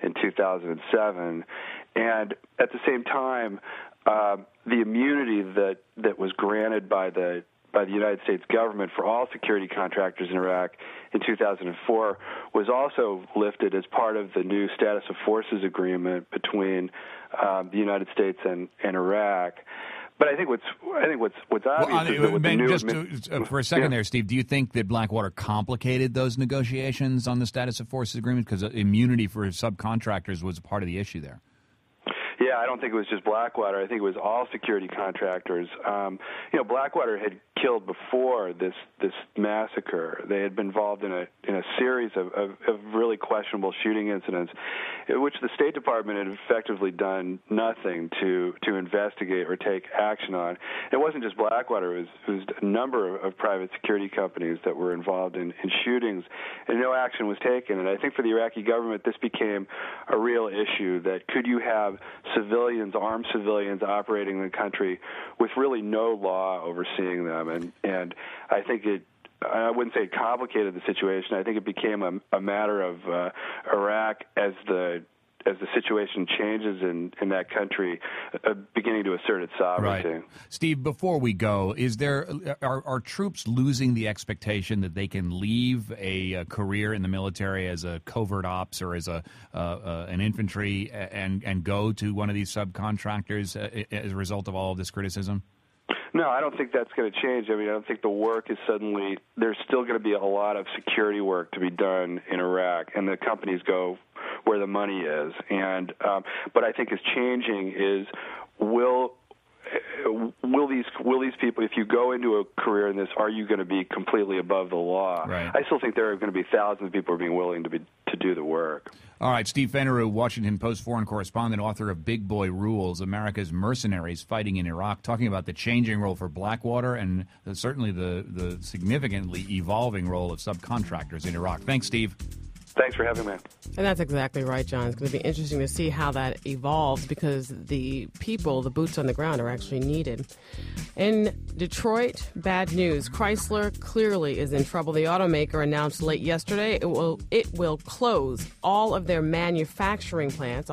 2007. And at the same time, the immunity that was granted by the United States government for all security contractors in Iraq in 2004 was also lifted as part of the new status of forces agreement between the United States and Iraq. But I think what's obvious is that with the new for a second there, Steve, do you think that Blackwater complicated those negotiations on the status of forces agreement because immunity for subcontractors was a part of the issue there? Yeah, I don't think it was just Blackwater. I think it was all security contractors. Blackwater had killed before this massacre. They had been involved in a series of really questionable shooting incidents, in which the State Department had effectively done nothing to investigate or take action on. It wasn't just Blackwater. It was a number of private security companies that were involved in shootings, and no action was taken. And I think for the Iraqi government, this became a real issue, that could you have armed civilians operating in the country with really no law overseeing them. And I think I wouldn't say it complicated the situation. I think it became a matter of Iraq as the situation changes in that country, beginning to assert its sovereignty. Right. Steve, before we go, are troops losing the expectation that they can leave a career in the military as a covert ops or as an infantry and go to one of these subcontractors as a result of all of this criticism? No, I don't think that's going to change. I don't think the work is suddenly – there's still going to be a lot of security work to be done in Iraq, and the companies go where the money is. And but I think is changing is will these people, if you go into a career in this, are you going to be completely above the law? Right. I still think there are going to be thousands of people who are being willing to do the work. All right, Steve Fenneru, Washington Post foreign correspondent, author of Big Boy Rules, America's Mercenaries Fighting in Iraq, talking about the changing role for Blackwater and certainly the significantly evolving role of subcontractors in Iraq. Thanks, Steve. Thanks for having me. And that's exactly right, John. It's going to be interesting to see how that evolves because the people, the boots on the ground, are actually needed. In Detroit, bad news. Chrysler clearly is in trouble. The automaker announced late yesterday it will close all of its manufacturing plants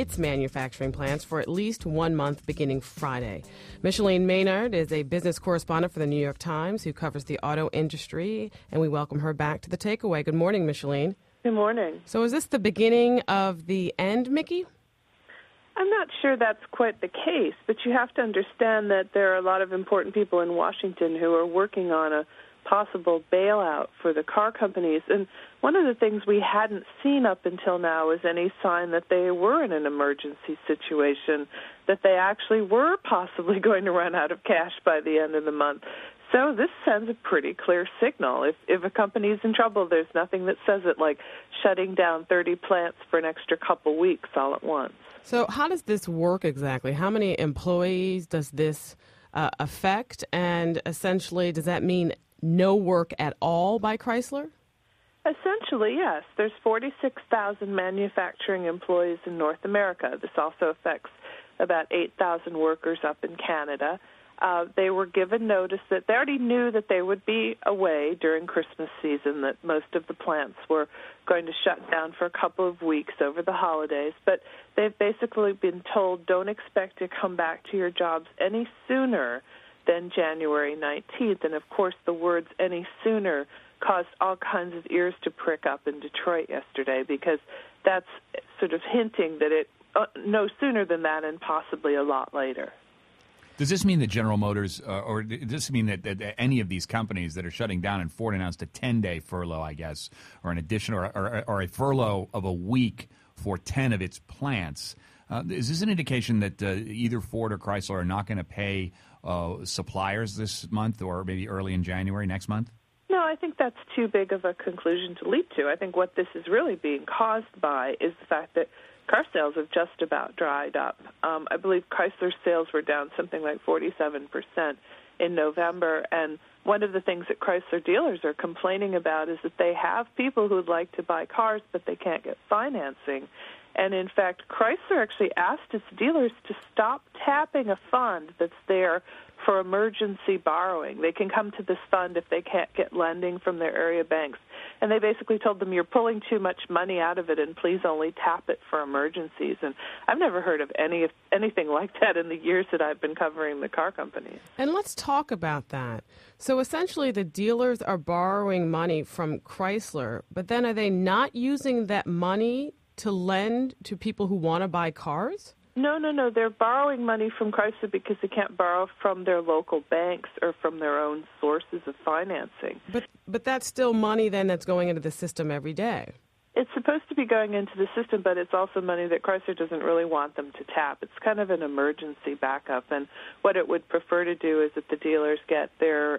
for at least 1 month beginning Friday. Micheline Maynard is a business correspondent for the New York Times who covers the auto industry, and we welcome her back to the Takeaway. Good morning, Micheline. Good morning. So is this the beginning of the end, Mickey? I'm not sure that's quite the case, but you have to understand that there are a lot of important people in Washington who are working on a possible bailout for the car companies. And one of the things we hadn't seen up until now is any sign that they were in an emergency situation, that they actually were possibly going to run out of cash by the end of the month. So this sends a pretty clear signal. If a company's in trouble, there's nothing that says it like shutting down 30 plants for an extra couple weeks all at once. So how does this work exactly? How many employees does this affect? And essentially, does that mean no work at all by Chrysler? Essentially, yes. There's 46,000 manufacturing employees in North America. This also affects about 8,000 workers up in Canada. They were given notice that they already knew that they would be away during Christmas season, that most of the plants were going to shut down for a couple of weeks over the holidays. But they've basically been told, don't expect to come back to your jobs any sooner than January 19th. And, of course, the words any sooner caused all kinds of ears to prick up in Detroit yesterday, because that's sort of hinting that it no sooner than that and possibly a lot later. Does this mean that General Motors, or does this mean that any of these companies that are shutting down, and Ford announced a 10-day furlough, I guess, or an addition, or a furlough of a week for 10 of its plants, is this an indication that either Ford or Chrysler are not going to pay suppliers this month, or maybe early in January next month? No, I think that's too big of a conclusion to leap to. I think what this is really being caused by is the fact that car sales have just about dried up. I believe Chrysler's sales were down something like 47% in November, and one of the things that Chrysler dealers are complaining about is that they have people who would like to buy cars, but they can't get financing. And, in fact, Chrysler actually asked its dealers to stop tapping a fund that's there for emergency borrowing. They can come to this fund if they can't get lending from their area banks. And they basically told them, you're pulling too much money out of it, and please only tap it for emergencies. And I've never heard of anything like that in the years that I've been covering the car companies. And let's talk about that. So essentially the dealers are borrowing money from Chrysler, but then are they not using that money to lend to people who want to buy cars? No. They're borrowing money from Chrysler because they can't borrow from their local banks or from their own sources of financing. But that's still money then that's going into the system every day. It's supposed to be going into the system, but it's also money that Chrysler doesn't really want them to tap. It's kind of an emergency backup, and what it would prefer to do is that the dealers get their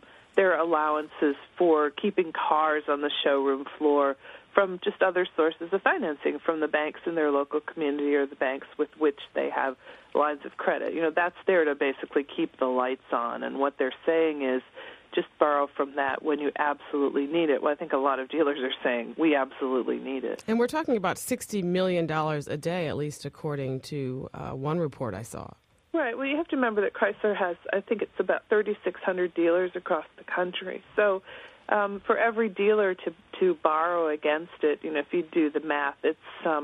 allowances for keeping cars on the showroom floor from just other sources of financing, from the banks in their local community or the banks with which they have lines of credit. That's there to basically keep the lights on, and what they're saying is just borrow from that when you absolutely need it. Well, I think a lot of dealers are saying we absolutely need it. And we're talking about $60 million a day, at least according to one report I saw. Right. Well, you have to remember that Chrysler has, I think it's about 3,600 dealers across the country. So for every dealer to borrow against it, if you do the math, it's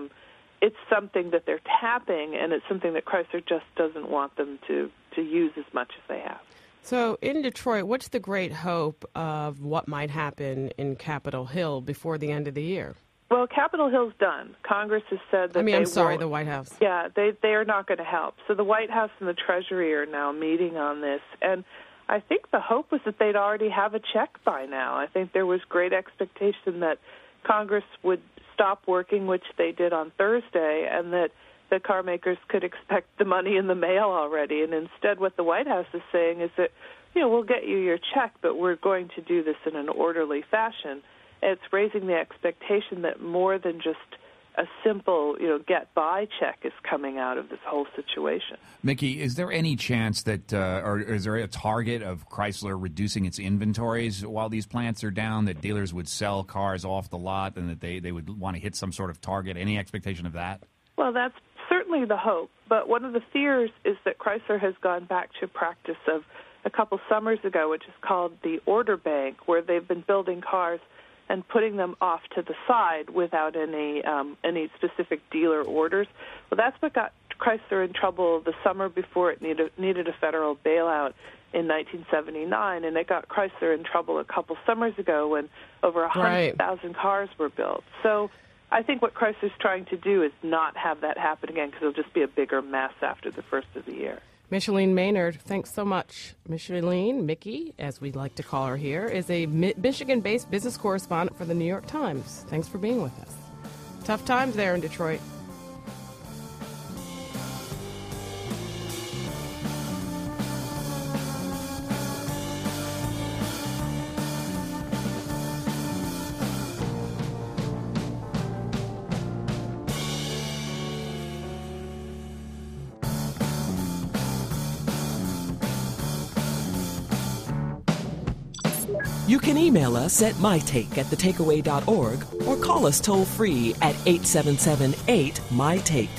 something that they're tapping, and it's something that Chrysler just doesn't want them to use as much as they have. So in Detroit, what's the great hope of what might happen in Capitol Hill before the end of the year? Well, Capitol Hill's done. Congress has said that the White House. Yeah, they are not going to help. So the White House and the Treasury are now meeting on this, and I think the hope was that they'd already have a check by now. I think there was great expectation that Congress would stop working, which they did on Thursday, and that the car makers could expect the money in the mail already. And instead what the White House is saying is that, we'll get you your check, but we're going to do this in an orderly fashion. It's raising the expectation that more than just a simple, get-by check is coming out of this whole situation. Mickey, is there any chance that, or is there a target of Chrysler reducing its inventories while these plants are down, that dealers would sell cars off the lot and that they would want to hit some sort of target? Any expectation of that? Well, that's certainly the hope, but one of the fears is that Chrysler has gone back to a practice of a couple summers ago, which is called the order bank, where they've been building cars and putting them off to the side without any specific dealer orders. Well, that's what got Chrysler in trouble the summer before it needed a federal bailout in 1979, and it got Chrysler in trouble a couple summers ago when over 100,000 cars were built. So I think what Chrysler's trying to do is not have that happen again, because it'll just be a bigger mess after the first of the year. Micheline Maynard, thanks so much. Micheline, Mickey, as we like to call her here, is a Michigan-based business correspondent for the New York Times. Thanks for being with us. Tough times there in Detroit. You can email us at mytake@thetakeaway.org or call us toll-free at 877-8-MY-TAKE.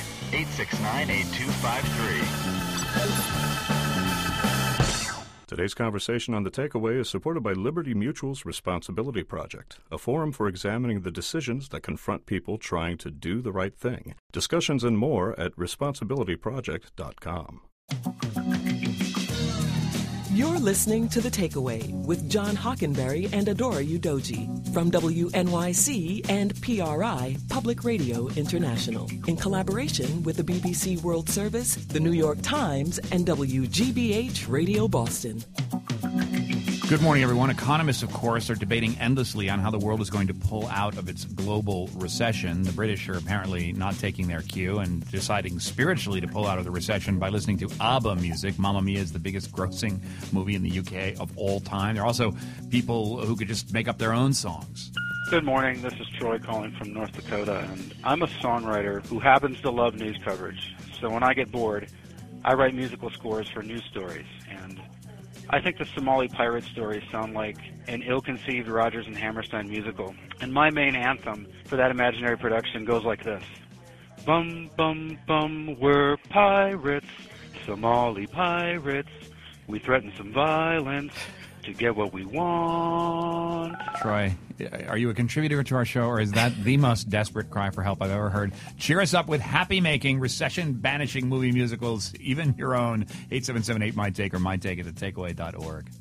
869-8253. Today's conversation on The Takeaway is supported by Liberty Mutual's Responsibility Project, a forum for examining the decisions that confront people trying to do the right thing. Discussions and more at responsibilityproject.com. listening to The Takeaway with John Hockenberry and Adora Udoji from WNYC and PRI, Public Radio International, in collaboration with the BBC World Service, the New York Times, and WGBH Radio Boston. Good morning, everyone. Economists, of course, are debating endlessly on how the world is going to pull out of its global recession. The British are apparently not taking their cue and deciding spiritually to pull out of the recession by listening to ABBA music. Mamma Mia is the biggest grossing movie in the UK of all time. There are also people who could just make up their own songs. Good morning. This is Troy calling from North Dakota, and I'm a songwriter who happens to love news coverage. So when I get bored, I write musical scores for news stories, and I think the Somali pirate stories sound like an ill-conceived Rodgers and Hammerstein musical. And my main anthem for that imaginary production goes like this. Bum, bum, bum, we're pirates, Somali pirates. We threaten some violence to get what we want. Troy, are you a contributor to our show, or is that the most desperate cry for help I've ever heard? Cheer us up with happy-making, recession-banishing movie musicals, even your own. 877-8-MY-TAKE or MyTake at thetakeaway.org.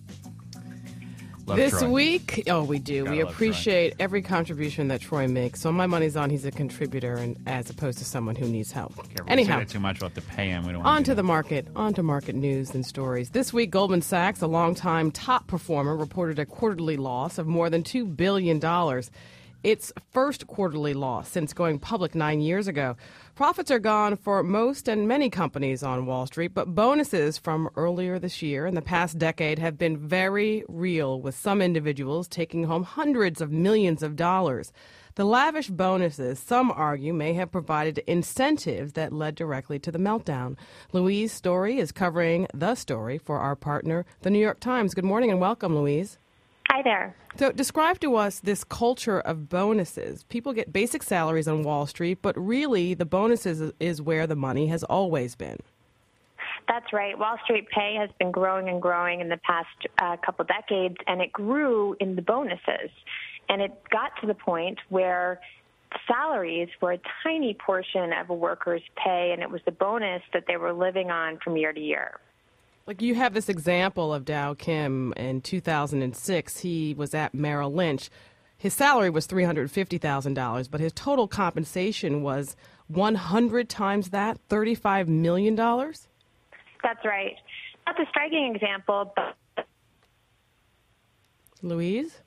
This Troy. week, we do. We appreciate every contribution that Troy makes. So my money's on he's a contributor, and as opposed to someone who needs help. Anyhow, say that too much. We'll have to pay him. We don't on to the market. On to market news and stories. This week, Goldman Sachs, a longtime top performer, reported a quarterly loss of more than $2 billion. Its first quarterly loss since going public 9 years ago. Profits are gone for most and many companies on Wall Street, but bonuses from earlier this year and the past decade have been very real, with some individuals taking home hundreds of millions of dollars. The lavish bonuses, some argue, may have provided incentives that led directly to the meltdown. Louise Story is covering the story for our partner, The New York Times. Good morning and welcome, Louise. Hi there. So describe to us this culture of bonuses. People get basic salaries on Wall Street, but really the bonuses is where the money has always been. That's right. Wall Street pay has been growing and growing in the past couple decades, and it grew in the bonuses. And it got to the point where salaries were a tiny portion of a worker's pay, and it was the bonus that they were living on from year to year. Like you have this example of Dow Kim in 2006. He was at Merrill Lynch. His salary was $350,000, but his total compensation was 100 times that, $35 million? That's right. That's a striking example. But Louise?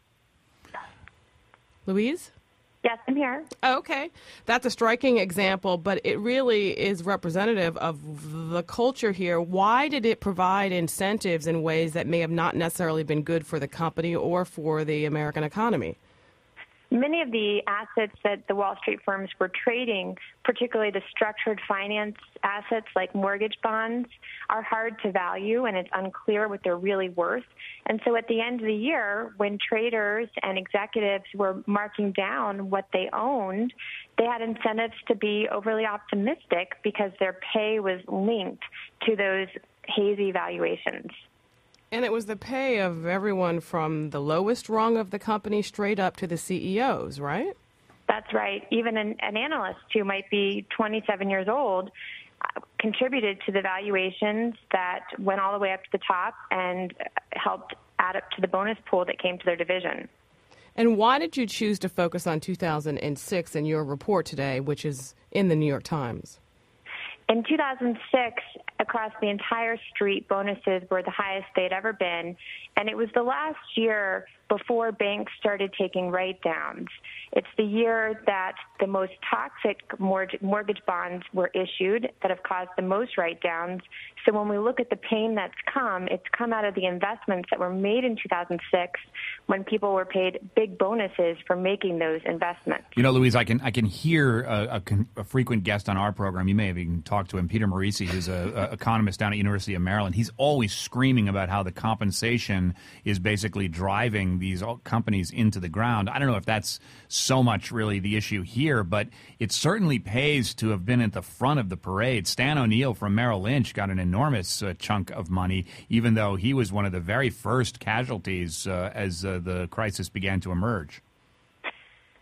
Yes, I'm here. Oh, okay. That's a striking example, but it really is representative of the culture here. Why did it provide incentives in ways that may have not necessarily been good for the company or for the American economy? Many of the assets that the Wall Street firms were trading, particularly the structured finance assets like mortgage bonds, are hard to value, and it's unclear what they're really worth. And so at the end of the year, when traders and executives were marking down what they owned, they had incentives to be overly optimistic because their pay was linked to those hazy valuations. And it was the pay of everyone from the lowest rung of the company straight up to the CEOs, right? That's right. Even an analyst who might be 27 years old contributed to the valuations that went all the way up to the top and helped add up to the bonus pool that came to their division. And why did you choose to focus on 2006 in your report today, which is in the New York Times? In 2006, across the entire street, bonuses were the highest they'd ever been, and it was the last year before banks started taking write-downs. It's the year that the most toxic mortgage bonds were issued that have caused the most write-downs. So when we look at the pain that's come, it's come out of the investments that were made in 2006 when people were paid big bonuses for making those investments. You know, Louise, I can hear a frequent guest on our program. You may have even talked to him, Peter Marisi, who's an economist down at University of Maryland. He's always screaming about how the compensation is basically driving these companies into the ground. I don't know if that's so much really the issue here, but it certainly pays to have been at the front of the parade. Stan O'Neill from Merrill Lynch got an enormous chunk of money, even though he was one of the very first casualties as the crisis began to emerge. That's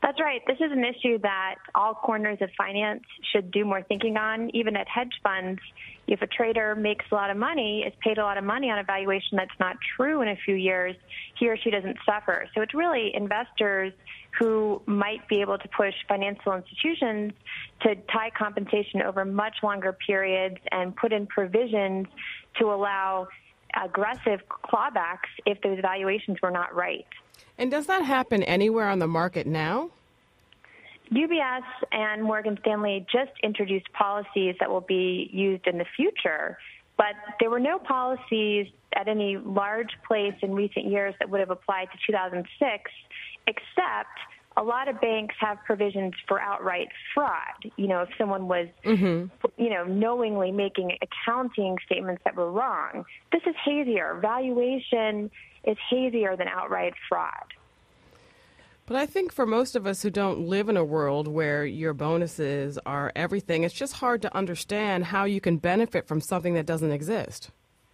That's right. This is an issue that all corners of finance should do more thinking on. Even at hedge funds, if a trader makes a lot of money, is paid a lot of money on a valuation that's not true in a few years, he or she doesn't suffer. So it's really investors who might be able to push financial institutions to tie compensation over much longer periods and put in provisions to allow aggressive clawbacks if those valuations were not right. And does that happen anywhere on the market now? UBS and Morgan Stanley just introduced policies that will be used in the future, but there were no policies at any large place in recent years that would have applied to 2006, except a lot of banks have provisions for outright fraud. You know, if someone was, knowingly making accounting statements that were wrong. This is hazier. Valuation is hazier than outright fraud. But I think for most of us who don't live in a world where your bonuses are everything, it's just hard to understand how you can benefit from something that doesn't exist.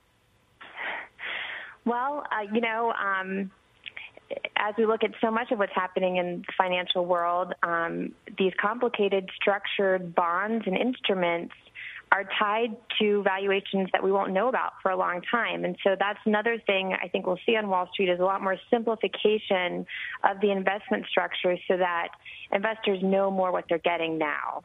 Well, as we look at so much of what's happening in the financial world, these complicated structured bonds and instruments are tied to valuations that we won't know about for a long time. And so that's another thing I think we'll see on Wall Street is a lot more simplification of the investment structure so that investors know more what they're getting now.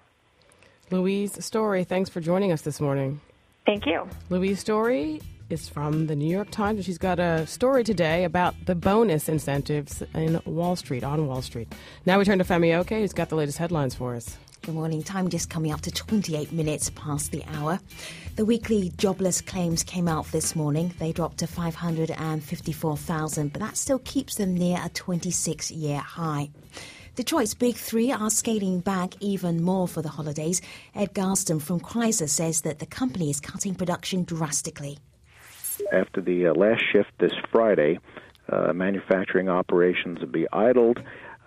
Louise Story, thanks for joining us this morning. Thank you. Louise Story is from the New York Times, and she's got a story today about the bonus incentives in Wall Street, on Wall Street. Now we turn to Femi Oke, who's got the latest headlines for us. Good morning. Time just coming up to 28 minutes past the hour. The weekly jobless claims came out this morning. They dropped to 554,000, but that still keeps them near a 26-year high. Detroit's big three are scaling back even more for the holidays. Ed Garston from Chrysler says that the company is cutting production drastically. After the last shift this Friday, manufacturing operations will be idled.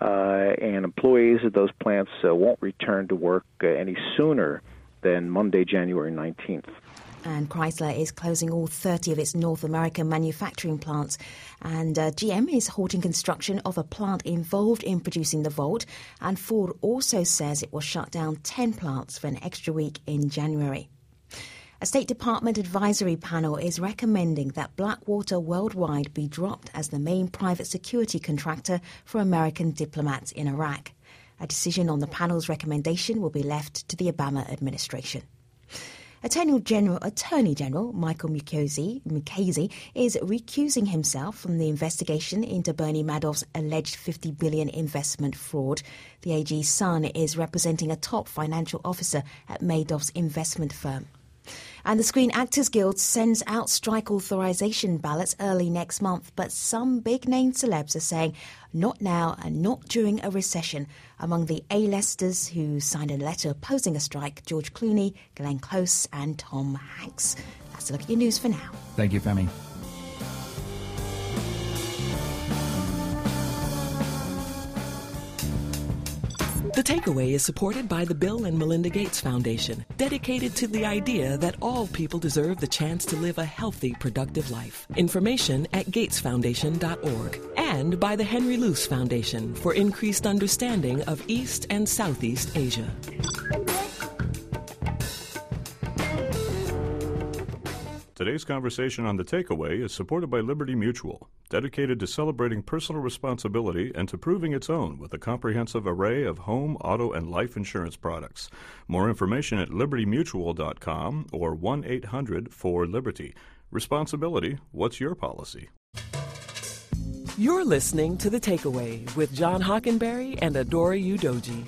And employees at those plants won't return to work any sooner than Monday, January 19th. And Chrysler is closing all 30 of its North American manufacturing plants. And GM is halting construction of a plant involved in producing the Volt. And Ford also says it will shut down 10 plants for an extra week in January. A State Department advisory panel is recommending that Blackwater Worldwide be dropped as the main private security contractor for American diplomats in Iraq. A decision on the panel's recommendation will be left to the Obama administration. Attorney General Michael Mukasey is recusing himself from the investigation into Bernie Madoff's alleged $50 billion investment fraud. The AG's son is representing a top financial officer at Madoff's investment firm. And the Screen Actors Guild sends out strike authorization ballots early next month, but some big-name celebs are saying not now and not during a recession. Among the A-listers who signed a letter opposing a strike, George Clooney, Glenn Close and Tom Hanks. That's a look at your news for now. Thank you, Femi. The Takeaway is supported by the Bill and Melinda Gates Foundation, dedicated to the idea that all people deserve the chance to live a healthy, productive life. Information at gatesfoundation.org. And by the Henry Luce Foundation for increased understanding of East and Southeast Asia. Today's conversation on The Takeaway is supported by Liberty Mutual, dedicated to celebrating personal responsibility and to proving its own with a comprehensive array of home, auto, and life insurance products. More information at libertymutual.com or 1-800-4LIBERTY. Responsibility, what's your policy? You're listening to The Takeaway with John Hockenberry and Adora Udoji.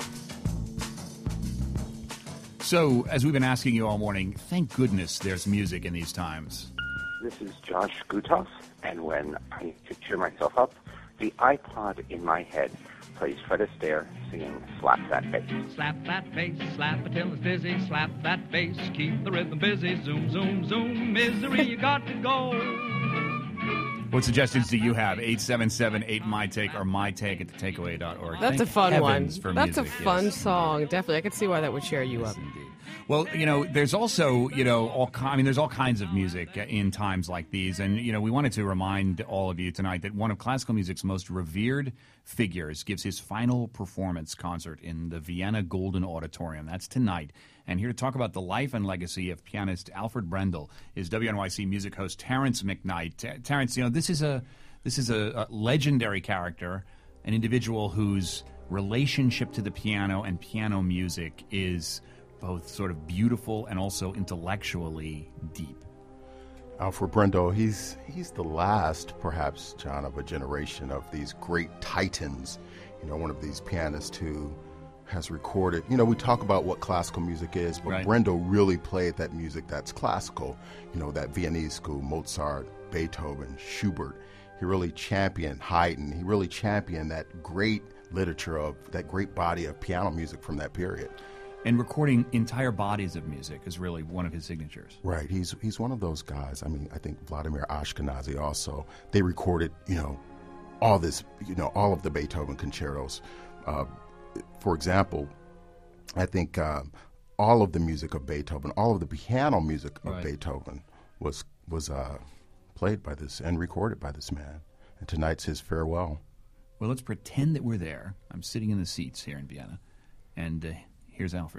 So, as we've been asking you all morning, thank goodness there's music in these times. This is Josh Gutoff, and when I need to cheer myself up, the iPod in my head plays Fred Astaire singing Slap That Bass. Slap that bass, slap it till it's dizzy, slap that bass, keep the rhythm busy, zoom, zoom, zoom, misery, you got to go. What suggestions do you have? 877-8MyTake or mytake at thetakeaway.org. That's Thank a fun one. For That's music, a fun yes. song. Definitely. I could see why that would cheer you up. Indeed. Well, there's also, there's all kinds of music in times like these. And, we wanted to remind all of you tonight that one of classical music's most revered figures gives his final performance concert in the Vienna Golden Auditorium. That's tonight. And here to talk about the life and legacy of pianist Alfred Brendel is WNYC music host Terrence McKnight. Terrence, this is a legendary character, an individual whose relationship to the piano and piano music is both sort of beautiful and also intellectually deep. Alfred Brendel, he's the last, perhaps, John, of a generation of these great titans. One of these pianists who has recorded. We talk about what classical music is, but Brendel really played that music that's classical. That Viennese school, Mozart, Beethoven, Schubert. He really championed Haydn. He really championed that great literature of that great body of piano music from that period. And recording entire bodies of music is really one of his signatures. Right. He's one of those guys. I think Vladimir Ashkenazy also. They recorded, all this, all of the Beethoven concertos. For example, I think all of the music of Beethoven, all of the piano music of Beethoven was played by this and recorded by this man. And tonight's his farewell. Well, let's pretend that we're there. I'm sitting in the seats here in Vienna, and here's Alfred.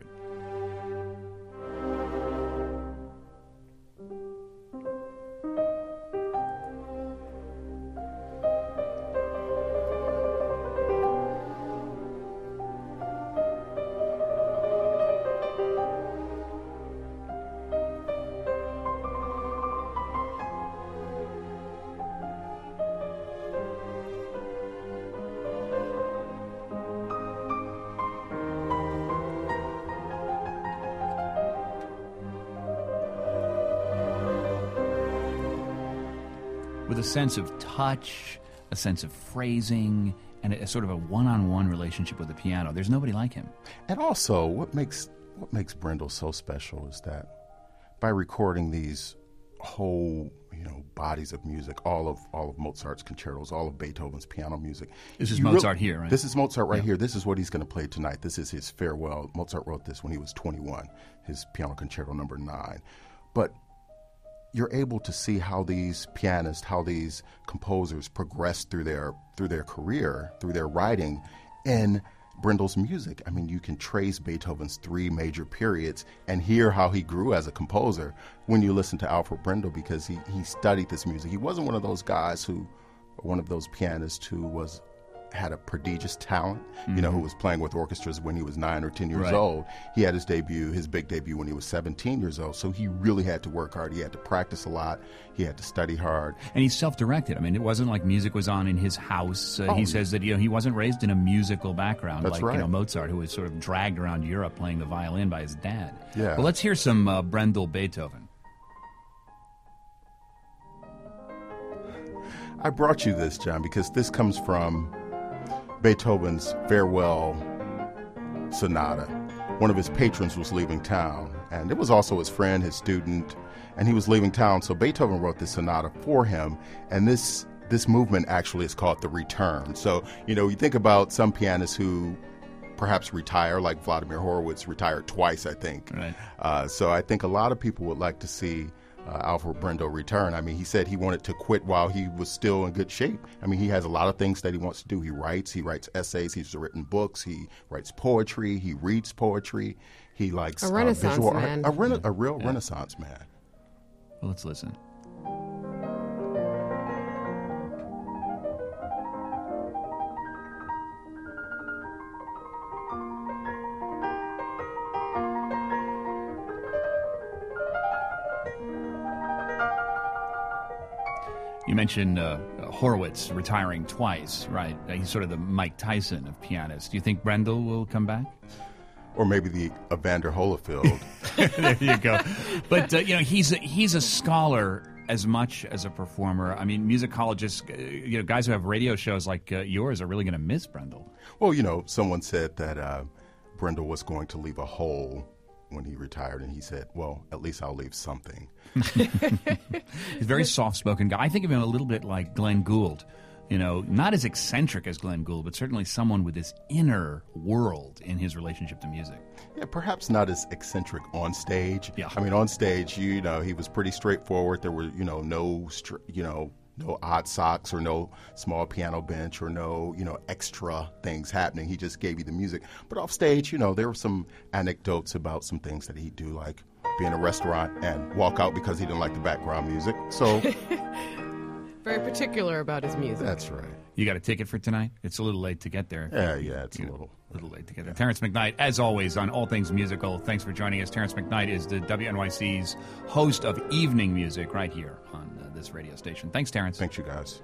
With a sense of touch, a sense of phrasing, and a sort of a one-on-one relationship with the piano. There's nobody like him. And also, what makes Brendel so special is that by recording these whole, bodies of music, all of Mozart's concertos, all of Beethoven's piano music. This is Mozart here, right? This is Mozart right here. This is what he's going to play tonight. This is his farewell. Mozart wrote this when he was 21, his piano concerto number 9. But you're able to see how these pianists, how these composers progress through their career, through their writing in Brendel's music. You can trace Beethoven's 3 major periods and hear how he grew as a composer when you listen to Alfred Brendel, because he studied this music. He wasn't one of those guys one of those pianists who had a prodigious talent, who was playing with orchestras when he was 9 or 10 years old. He had his big debut when he was 17 years old. So he really had to work hard. He had to practice a lot. He had to study hard. And he's self-directed. It wasn't like music was on in his house. He says that he wasn't raised in a musical background Mozart, who was sort of dragged around Europe playing the violin by his dad. Yeah. Well, let's hear some Brendel Beethoven. I brought you this, John, because this comes from Beethoven's farewell sonata. One of his patrons was leaving town, and it was also his friend, his student, and he was leaving town. So Beethoven wrote this sonata for him, and this movement actually is called the Return. So, you think about some pianists who perhaps retire, like Vladimir Horowitz retired twice, I think. Right. So I think a lot of people would like to see Alfred Brendel return. He said he wanted to quit while he was still in good shape. He has a lot of things that he wants to do. He writes essays, he's written books, he writes poetry, he reads poetry, he likes a Renaissance visual man. art, a real Renaissance man. Well, let's listen. You mentioned Horowitz retiring twice, right? He's sort of the Mike Tyson of pianists. Do you think Brendel will come back? Or maybe the Evander Holyfield. There you go. But, he's a scholar as much as a performer. Musicologists, guys who have radio shows like yours are really going to miss Brendel. Well, someone said that Brendel was going to leave a hole when he retired, and he said, well, at least I'll leave something. He's a very soft-spoken guy. I think of him a little bit like Glenn Gould. Not as eccentric as Glenn Gould, but certainly someone with this inner world in his relationship to music. Yeah, perhaps not as eccentric on stage. Yeah. On stage, he was pretty straightforward. There were, no odd socks or no small piano bench or no, extra things happening. He just gave you the music. But off stage, there were some anecdotes about some things that he'd do, like be in a restaurant and walk out because he didn't like the background music. So very particular about his music. That's right. You got a ticket for tonight? It's a little late to get there. Yeah, it's a little late to get there. Terrence McKnight, as always, on All Things Musical. Thanks for joining us. Terrence McKnight is the WNYC's host of Evening Music right here on this radio station. Thanks, Terrence. Thanks, you guys.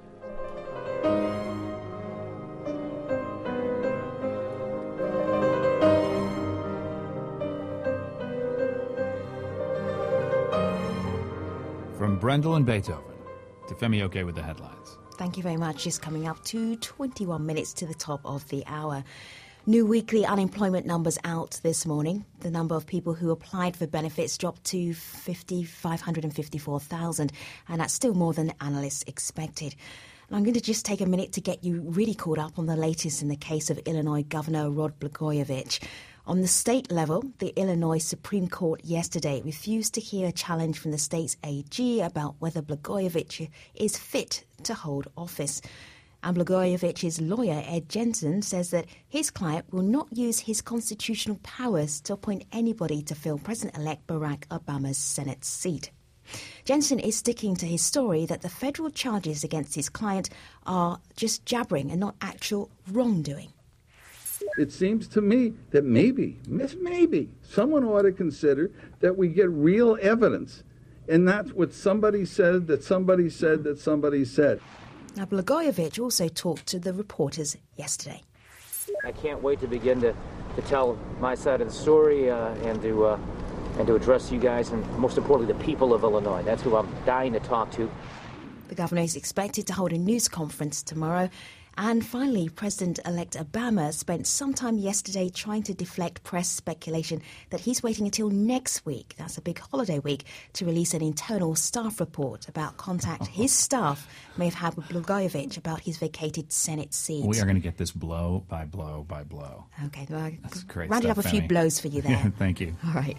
From Brendel and Beethoven to Femi Oke with the headlines. Thank you very much. Just coming up to 21 minutes to the top of the hour. New weekly unemployment numbers out this morning. The number of people who applied for benefits dropped to 554,000, and that's still more than analysts expected. And I'm going to just take a minute to get you really caught up on the latest in the case of Illinois Governor Rod Blagojevich. On the state level, the Illinois Supreme Court yesterday refused to hear a challenge from the state's AG about whether Blagojevich is fit to hold office. And Blagojevich's lawyer, Ed Jensen, says that his client will not use his constitutional powers to appoint anybody to fill President-elect Barack Obama's Senate seat. Jensen is sticking to his story that the federal charges against his client are just jabbering and not actual wrongdoing. It seems to me that maybe someone ought to consider that we get real evidence and not what somebody said, that somebody said, that somebody said. Now, Blagojevich also talked to the reporters yesterday. I can't wait to begin to tell my side of the story and to address you guys and, most importantly, the people of Illinois. That's who I'm dying to talk to. The governor is expected to hold a news conference tomorrow. And finally, President-elect Obama spent some time yesterday trying to deflect press speculation that he's waiting until next week, that's a big holiday week, to release an internal staff report about contact his staff may have had with Blagojevich about his vacated Senate seat. We are going to get this blow by blow by blow. Okay, well, that's great. Rounded up a few blows for you there. Yeah, thank you. All right.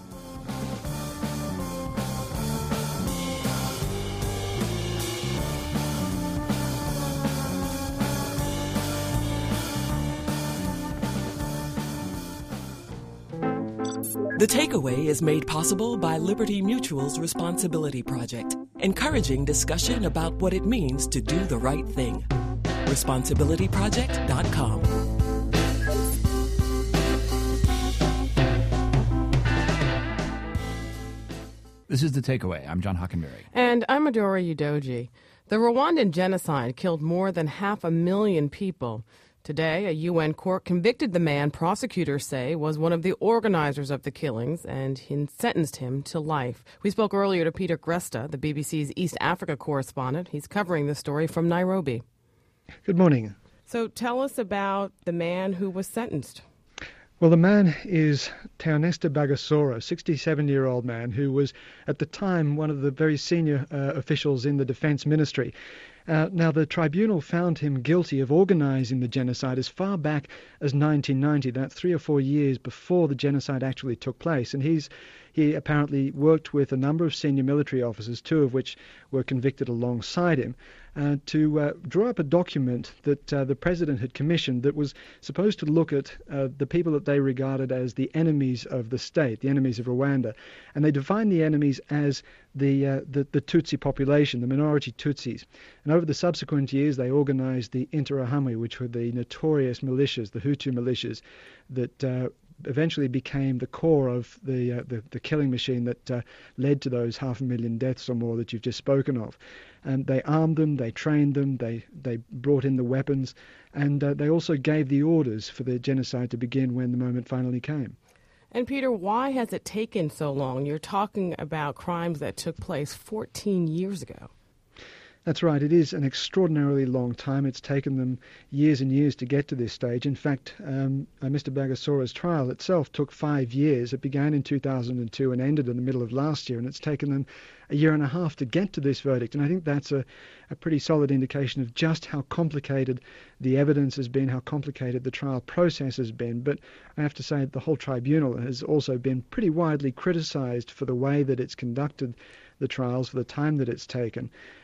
The Takeaway is made possible by Liberty Mutual's Responsibility Project, encouraging discussion about what it means to do the right thing. ResponsibilityProject.com. This is The Takeaway. I'm John Hockenberry. And I'm Adora Udoji. The Rwandan genocide killed more than 500,000 people. Today, a UN court convicted the man prosecutors say was one of the organizers of the killings and sentenced him to life. We spoke earlier to Peter Gresta, the BBC's East Africa correspondent. He's covering the story from Nairobi. Good morning. So tell us about the man who was sentenced. Well, the man is Theoneste Bagosora, a 67-year-old man who was, at the time, one of the very senior officials in the Defense Ministry. Now, the tribunal found him guilty of organising the genocide as far back as 1990, that's 3 or 4 years before the genocide actually took place. And he apparently worked with a number of senior military officers, 2 of which were convicted alongside him, to draw up a document that the president had commissioned that was supposed to look at the people that they regarded as the enemies of the state, the enemies of Rwanda. And they defined the enemies as the Tutsi population, the minority Tutsis. And over the subsequent years, they organized the Interahamwe, which were the notorious militias, the Hutu militias, that eventually became the core of the killing machine that led to those 500,000 deaths or more that you've just spoken of. And they armed them, they trained them, they brought in the weapons, and they also gave the orders for the genocide to begin when the moment finally came. And Peter, why has it taken so long? You're talking about crimes that took place 14 years ago. That's right. It is an extraordinarily long time. It's taken them years and years to get to this stage. In fact, Mr. Bagosora's trial itself took 5 years. It began in 2002 and ended in the middle of last year, and it's taken them a year and a half to get to this verdict. And I think that's a pretty solid indication of just how complicated the evidence has been, how complicated the trial process has been. But I have to say the whole tribunal has also been pretty widely criticised for the way that it's conducted the trials, for the time that it's taken.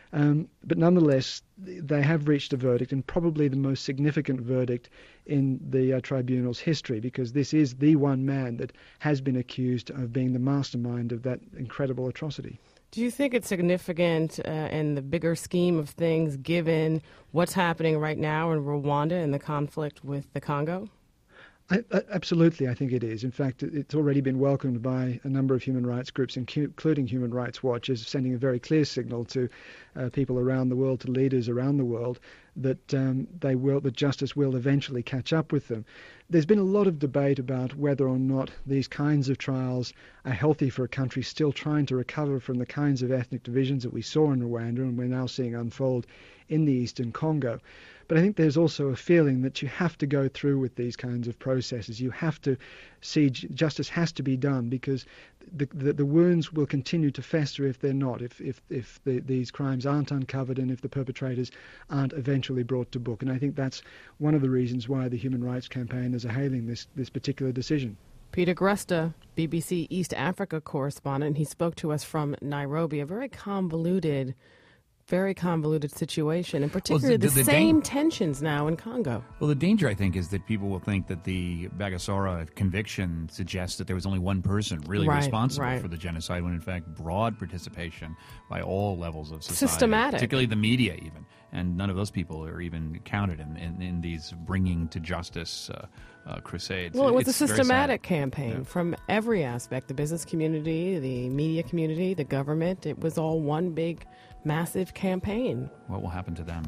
But nonetheless, they have reached a verdict, and probably the most significant verdict in the tribunal's history, because this is the one man that has been accused of being the mastermind of that incredible atrocity. Do you think it's significant in the bigger scheme of things, given what's happening right now in Rwanda and the conflict with the Congo? Absolutely, I think it is. In fact, it's already been welcomed by a number of human rights groups, including Human Rights Watch, as sending a very clear signal to people around the world, to leaders around the world, that that justice will eventually catch up with them. There's been a lot of debate about whether or not these kinds of trials are healthy for a country still trying to recover from the kinds of ethnic divisions that we saw in Rwanda and we're now seeing unfold in the Eastern Congo. But I think there's also a feeling that you have to go through with these kinds of processes. You have to see justice has to be done, because the wounds will continue to fester if they're not, if these crimes aren't uncovered and if the perpetrators aren't eventually brought to book. And I think that's one of the reasons why the human rights campaigners are hailing this particular decision. Peter Gresta, BBC East Africa correspondent, he spoke to us from Nairobi, a very convoluted situation, and particularly the same tensions now in Congo. Well, the danger, I think, is that people will think that the Bagosora conviction suggests that there was only one person really responsible for the genocide, when in fact broad participation by all levels of society. Systematic. Particularly the media even. And none of those people are even counted in these bringing to justice crusades. Well, it was a systematic campaign from every aspect, the business community, the media community, the government. It was all one big massive campaign. What will happen to them?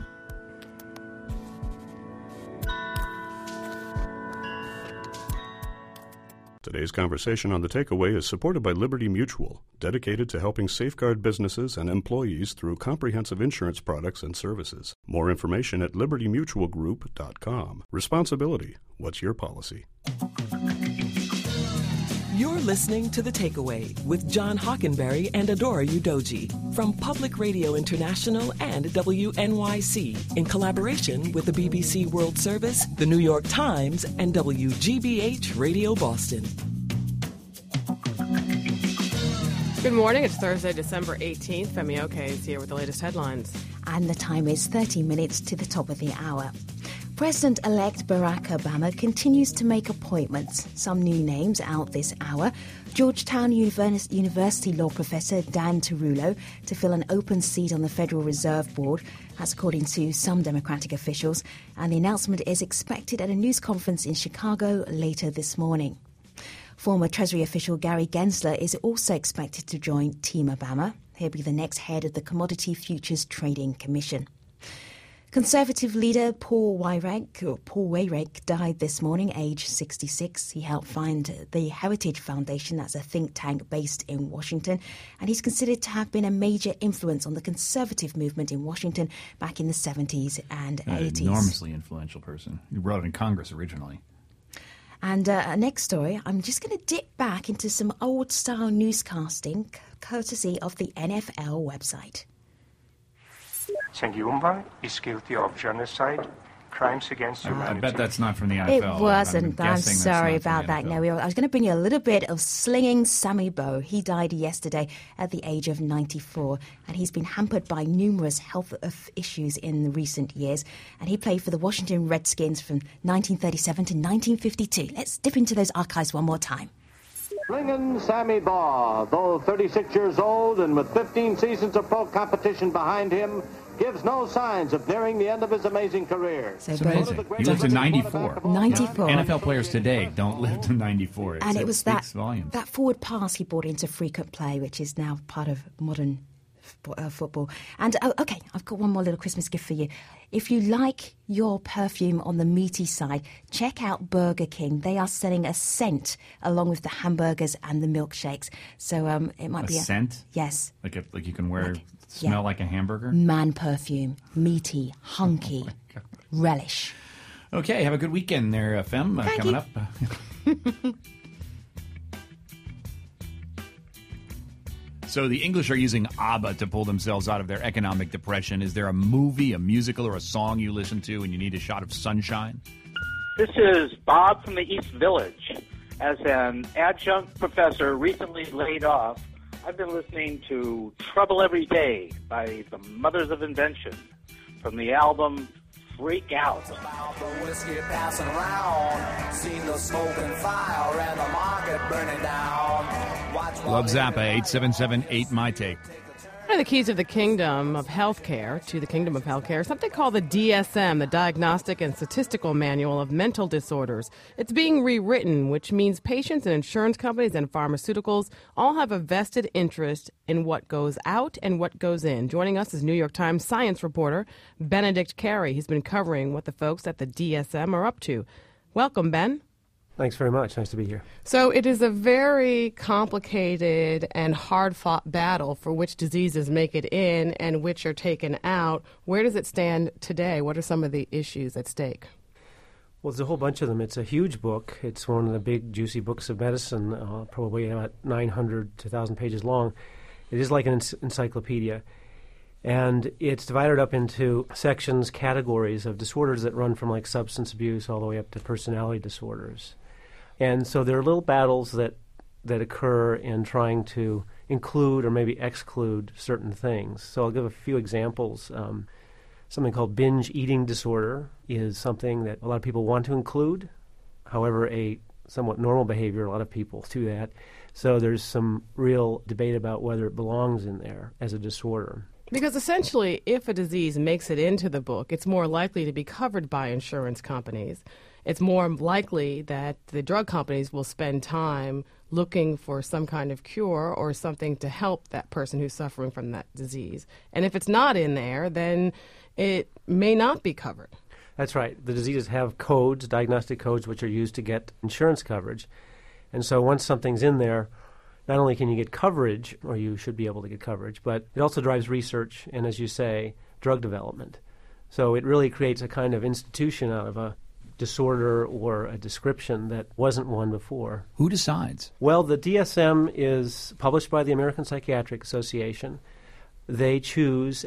Today's conversation on The Takeaway is supported by Liberty Mutual, dedicated to helping safeguard businesses and employees through comprehensive insurance products and services. More information at libertymutualgroup.com. Responsibility. What's your policy? You're listening to The Takeaway with John Hockenberry and Adora Udoji from Public Radio International and WNYC in collaboration with the BBC World Service, the New York Times, and WGBH Radio Boston. Good morning. It's Thursday, December 18th. Femi Oke is here with the latest headlines. And the time is 30 minutes to the top of the hour. President-elect Barack Obama continues to make appointments. Some new names out this hour. Georgetown University law professor Dan Tarullo to fill an open seat on the Federal Reserve Board. That's according to some Democratic officials. And the announcement is expected at a news conference in Chicago later this morning. Former Treasury official Gary Gensler is also expected to join Team Obama. He'll be the next head of the Commodity Futures Trading Commission. Conservative leader Paul Weyrich died this morning, age 66. He helped found the Heritage Foundation, that's a think tank based in Washington, and he's considered to have been a major influence on the conservative movement in Washington back in the 70s and 80s. An enormously influential person. He wrote in Congress originally. And next story, I'm just going to dip back into some old-style newscasting, courtesy of the NFL website. Sengiumba is guilty of genocide, crimes against humanity. I bet that's not from the NFL. It wasn't. I'm sorry about that. No, I was going to bring you a little bit of slinging Sammy Bowe. He died yesterday at the age of 94, and he's been hampered by numerous health issues in the recent years. And he played for the Washington Redskins from 1937 to 1952. Let's dip into those archives one more time. Slingin' Sammy Baugh, though 36 years old and with 15 seasons of pro competition behind him, gives no signs of nearing the end of his amazing career. It's amazing. He lived to 94. 94. NFL players today don't live to 94. And it was that volumes. forward pass he brought into frequent play, which is now part of modern football. And, okay, I've got one more little Christmas gift for you. If you like your perfume on the meaty side, check out Burger King. They are selling a scent along with the hamburgers and the milkshakes. So it might be a scent? Yes. Like you can wear, smell like a hamburger? Man perfume, meaty, hunky, relish. Okay, have a good weekend there, Fem, coming up. So the English are using ABBA to pull themselves out of their economic depression. Is there a movie, a musical, or a song you listen to and you need a shot of sunshine? This is Bob from the East Village. As an adjunct professor recently laid off, I've been listening to Trouble Every Day by the Mothers of Invention from the album Freak Out. Whiskey passing around, seen the smoke and fire and the market burning down. Love Zappa, 877-8-MY-TAKE. One of the keys of the kingdom of healthcare, to the kingdom of healthcare, is something called the DSM, the Diagnostic and Statistical Manual of Mental Disorders. It's being rewritten, which means patients and insurance companies and pharmaceuticals all have a vested interest in what goes out and what goes in. Joining us is New York Times science reporter Benedict Carey. He's been covering what the folks at the DSM are up to. Welcome, Ben. Thanks very much. Nice to be here. So it is a very complicated and hard-fought battle for which diseases make it in and which are taken out. Where does it stand today? What are some of the issues at stake? Well, there's a whole bunch of them. It's a huge book. It's one of the big, juicy books of medicine, probably about 900 to 1,000 pages long. It is like an encyclopedia. And it's divided up into sections, categories of disorders that run from like substance abuse all the way up to personality disorders. And so there are little battles that occur in trying to include or maybe exclude certain things. So I'll give a few examples. Something called binge eating disorder is something that a lot of people want to include. However, a somewhat normal behavior, a lot of people do that. So there's some real debate about whether it belongs in there as a disorder. Because essentially, if a disease makes it into the book, it's more likely to be covered by insurance companies. It's more likely that the drug companies will spend time looking for some kind of cure or something to help that person who's suffering from that disease. And if it's not in there, then it may not be covered. That's right. The diseases have codes, diagnostic codes, which are used to get insurance coverage. And so once something's in there, not only can you get coverage, or you should be able to get coverage, but it also drives research and, as you say, drug development. So it really creates a kind of institution out of a disorder or a description that wasn't one before. Who decides? Well, the DSM is published by the American Psychiatric Association. They choose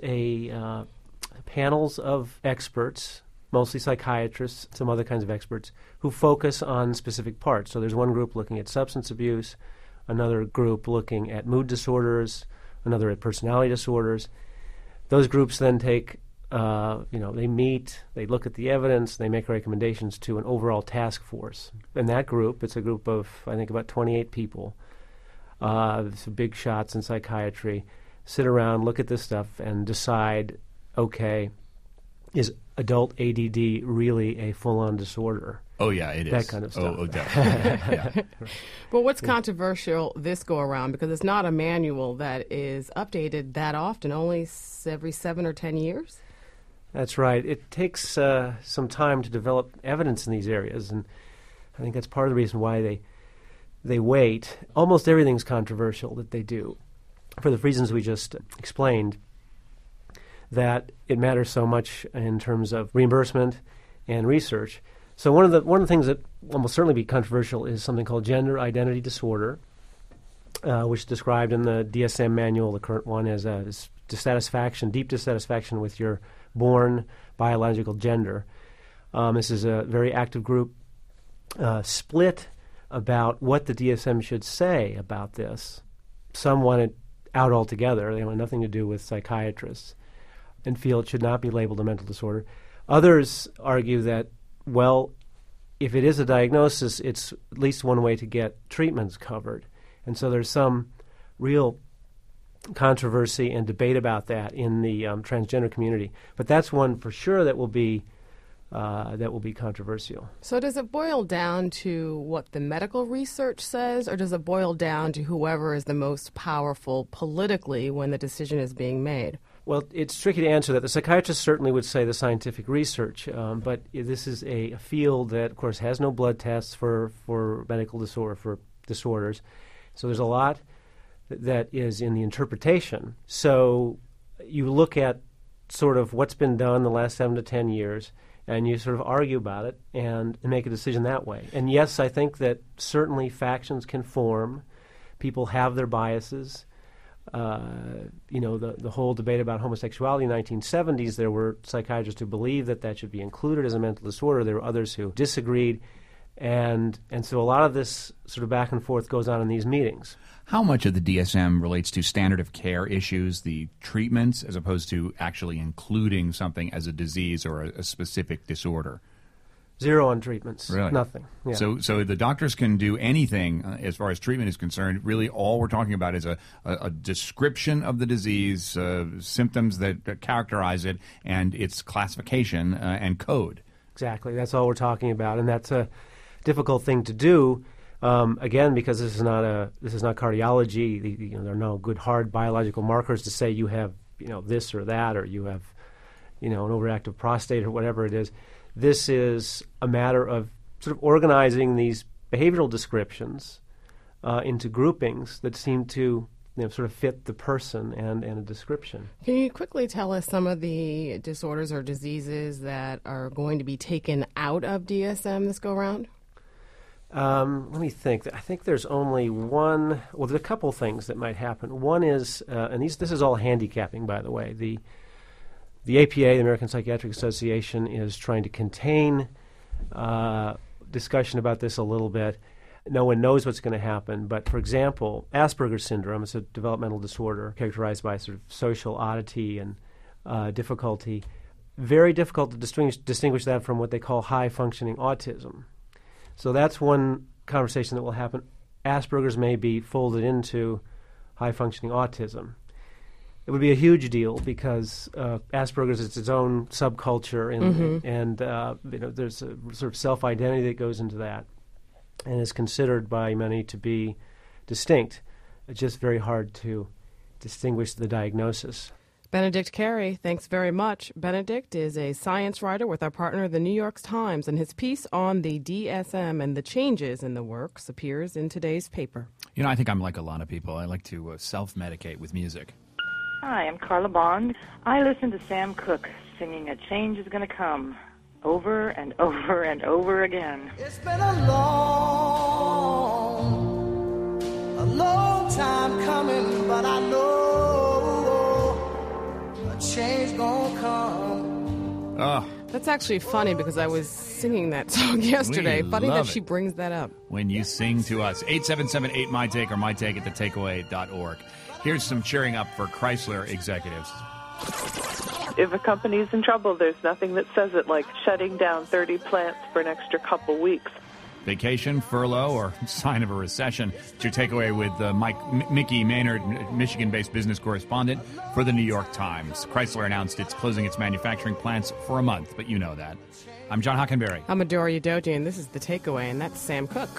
panels of experts, mostly psychiatrists, some other kinds of experts, who focus on specific parts. So there's one group looking at substance abuse, another group looking at mood disorders, another at personality disorders. Those groups then take they meet, they look at the evidence, they make recommendations to an overall task force. And that group, it's a group of, I think, about 28 people, some big shots in psychiatry, sit around, look at this stuff, and decide, okay, is adult ADD really a full-on disorder? Oh, yeah, it is. That kind of stuff. Oh, definitely. Yeah. But what's controversial this go-around, because it's not a manual that is updated that often, only every 7 or 10 years? That's right. It takes some time to develop evidence in these areas, and I think that's part of the reason why they wait. Almost everything's controversial that they do, for the reasons we just explained, that it matters so much in terms of reimbursement and research. So one of the things that will almost certainly be controversial is something called gender identity disorder, which is described in the DSM manual, the current one, as dissatisfaction, deep dissatisfaction with your born biological gender. This is a very active group, split about what the DSM should say about this. Some want it out altogether. They want nothing to do with psychiatrists and feel it should not be labeled a mental disorder. Others argue that, well, if it is a diagnosis, it's at least one way to get treatments covered. And so there's some real controversy and debate about that in the transgender community. But that's one for sure that will be controversial. So does it boil down to what the medical research says, or does it boil down to whoever is the most powerful politically when the decision is being made? Well, it's tricky to answer that. The psychiatrists certainly would say the scientific research, but this is a field that, of course, has no blood tests for medical disorder, for disorders. So there's a lot that is in the interpretation. So you look at sort of what's been done the last 7 to 10 years, and you sort of argue about it and make a decision that way. And yes, I think that certainly factions can form. People have their biases. The whole debate about homosexuality in the 1970s, there were psychiatrists who believed that should be included as a mental disorder. There were others who disagreed. And so a lot of this sort of back and forth goes on in these meetings. How much of the DSM relates to standard of care issues, the treatments, as opposed to actually including something as a disease or a specific disorder? Zero on treatments. Really? Nothing. Yeah. So the doctors can do anything as far as treatment is concerned. Really, all we're talking about is a description of the disease, symptoms that characterize it, and its classification and code. Exactly. That's all we're talking about, and that's a difficult thing to do. Again, because this is not cardiology. There are no good hard biological markers to say you have this or that, or you have an overactive prostate or whatever it is. This is a matter of sort of organizing these behavioral descriptions into groupings that seem to sort of fit the person and a description. Can you quickly tell us some of the disorders or diseases that are going to be taken out of DSM this go-round? Let me think. I think there's only one. Well, there's a couple things that might happen. One is, and this is all handicapping, by the way. The APA, the American Psychiatric Association, is trying to contain discussion about this a little bit. No one knows what's going to happen. But, for example, Asperger's syndrome is a developmental disorder characterized by sort of social oddity and difficulty. Very difficult to distinguish that from what they call high-functioning autism. So that's one conversation that will happen. Asperger's may be folded into high-functioning autism. It would be a huge deal because Asperger's is its own subculture, and there's a sort of self-identity that goes into that, and is considered by many to be distinct. It's just very hard to distinguish the diagnosis. Benedict Carey, thanks very much. Benedict is a science writer with our partner, the New York Times, and his piece on the DSM and the changes in the works appears in today's paper. I think I'm like a lot of people. I like to self-medicate with music. Hi, I'm Carla Bond. I listen to Sam Cooke singing A Change Is Gonna Come over and over and over again. It's been a long time coming, but I know a change gonna come. Oh. That's actually funny because I was singing that song yesterday. Funny that she brings that up. When you sing to us. 877-8-MY-TAKE or mytake at thetakeaway.org. Here's some cheering up for Chrysler executives. If a company's in trouble, there's nothing that says it like shutting down 30 plants for an extra couple weeks. Vacation, furlough, or sign of a recession. It's your takeaway with Mickey Maynard, Michigan-based business correspondent for the New York Times. Chrysler announced it's closing its manufacturing plants for a month, but you know that. I'm John Hockenberry. I'm Adora Udoji, and this is The Takeaway, and that's Sam Cooke.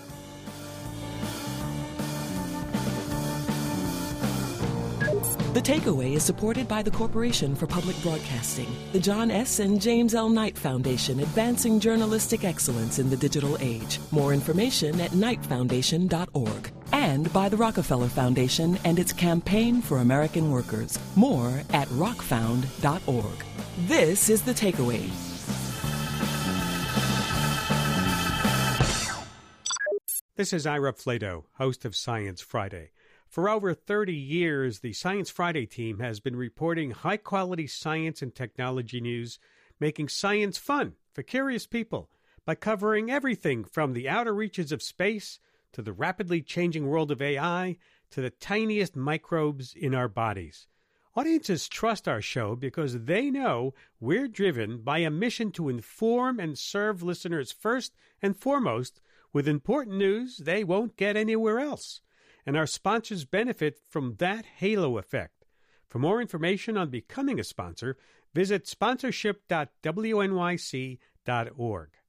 The Takeaway is supported by the Corporation for Public Broadcasting, the John S. and James L. Knight Foundation, advancing journalistic excellence in the digital age. More information at knightfoundation.org. And by the Rockefeller Foundation and its Campaign for American Workers. More at rockfound.org. This is The Takeaway. This is Ira Flato, host of Science Friday. For over 30 years, the Science Friday team has been reporting high-quality science and technology news, making science fun for curious people by covering everything from the outer reaches of space to the rapidly changing world of AI to the tiniest microbes in our bodies. Audiences trust our show because they know we're driven by a mission to inform and serve listeners first and foremost with important news they won't get anywhere else. And our sponsors benefit from that halo effect. For more information on becoming a sponsor, visit sponsorship.wnyc.org.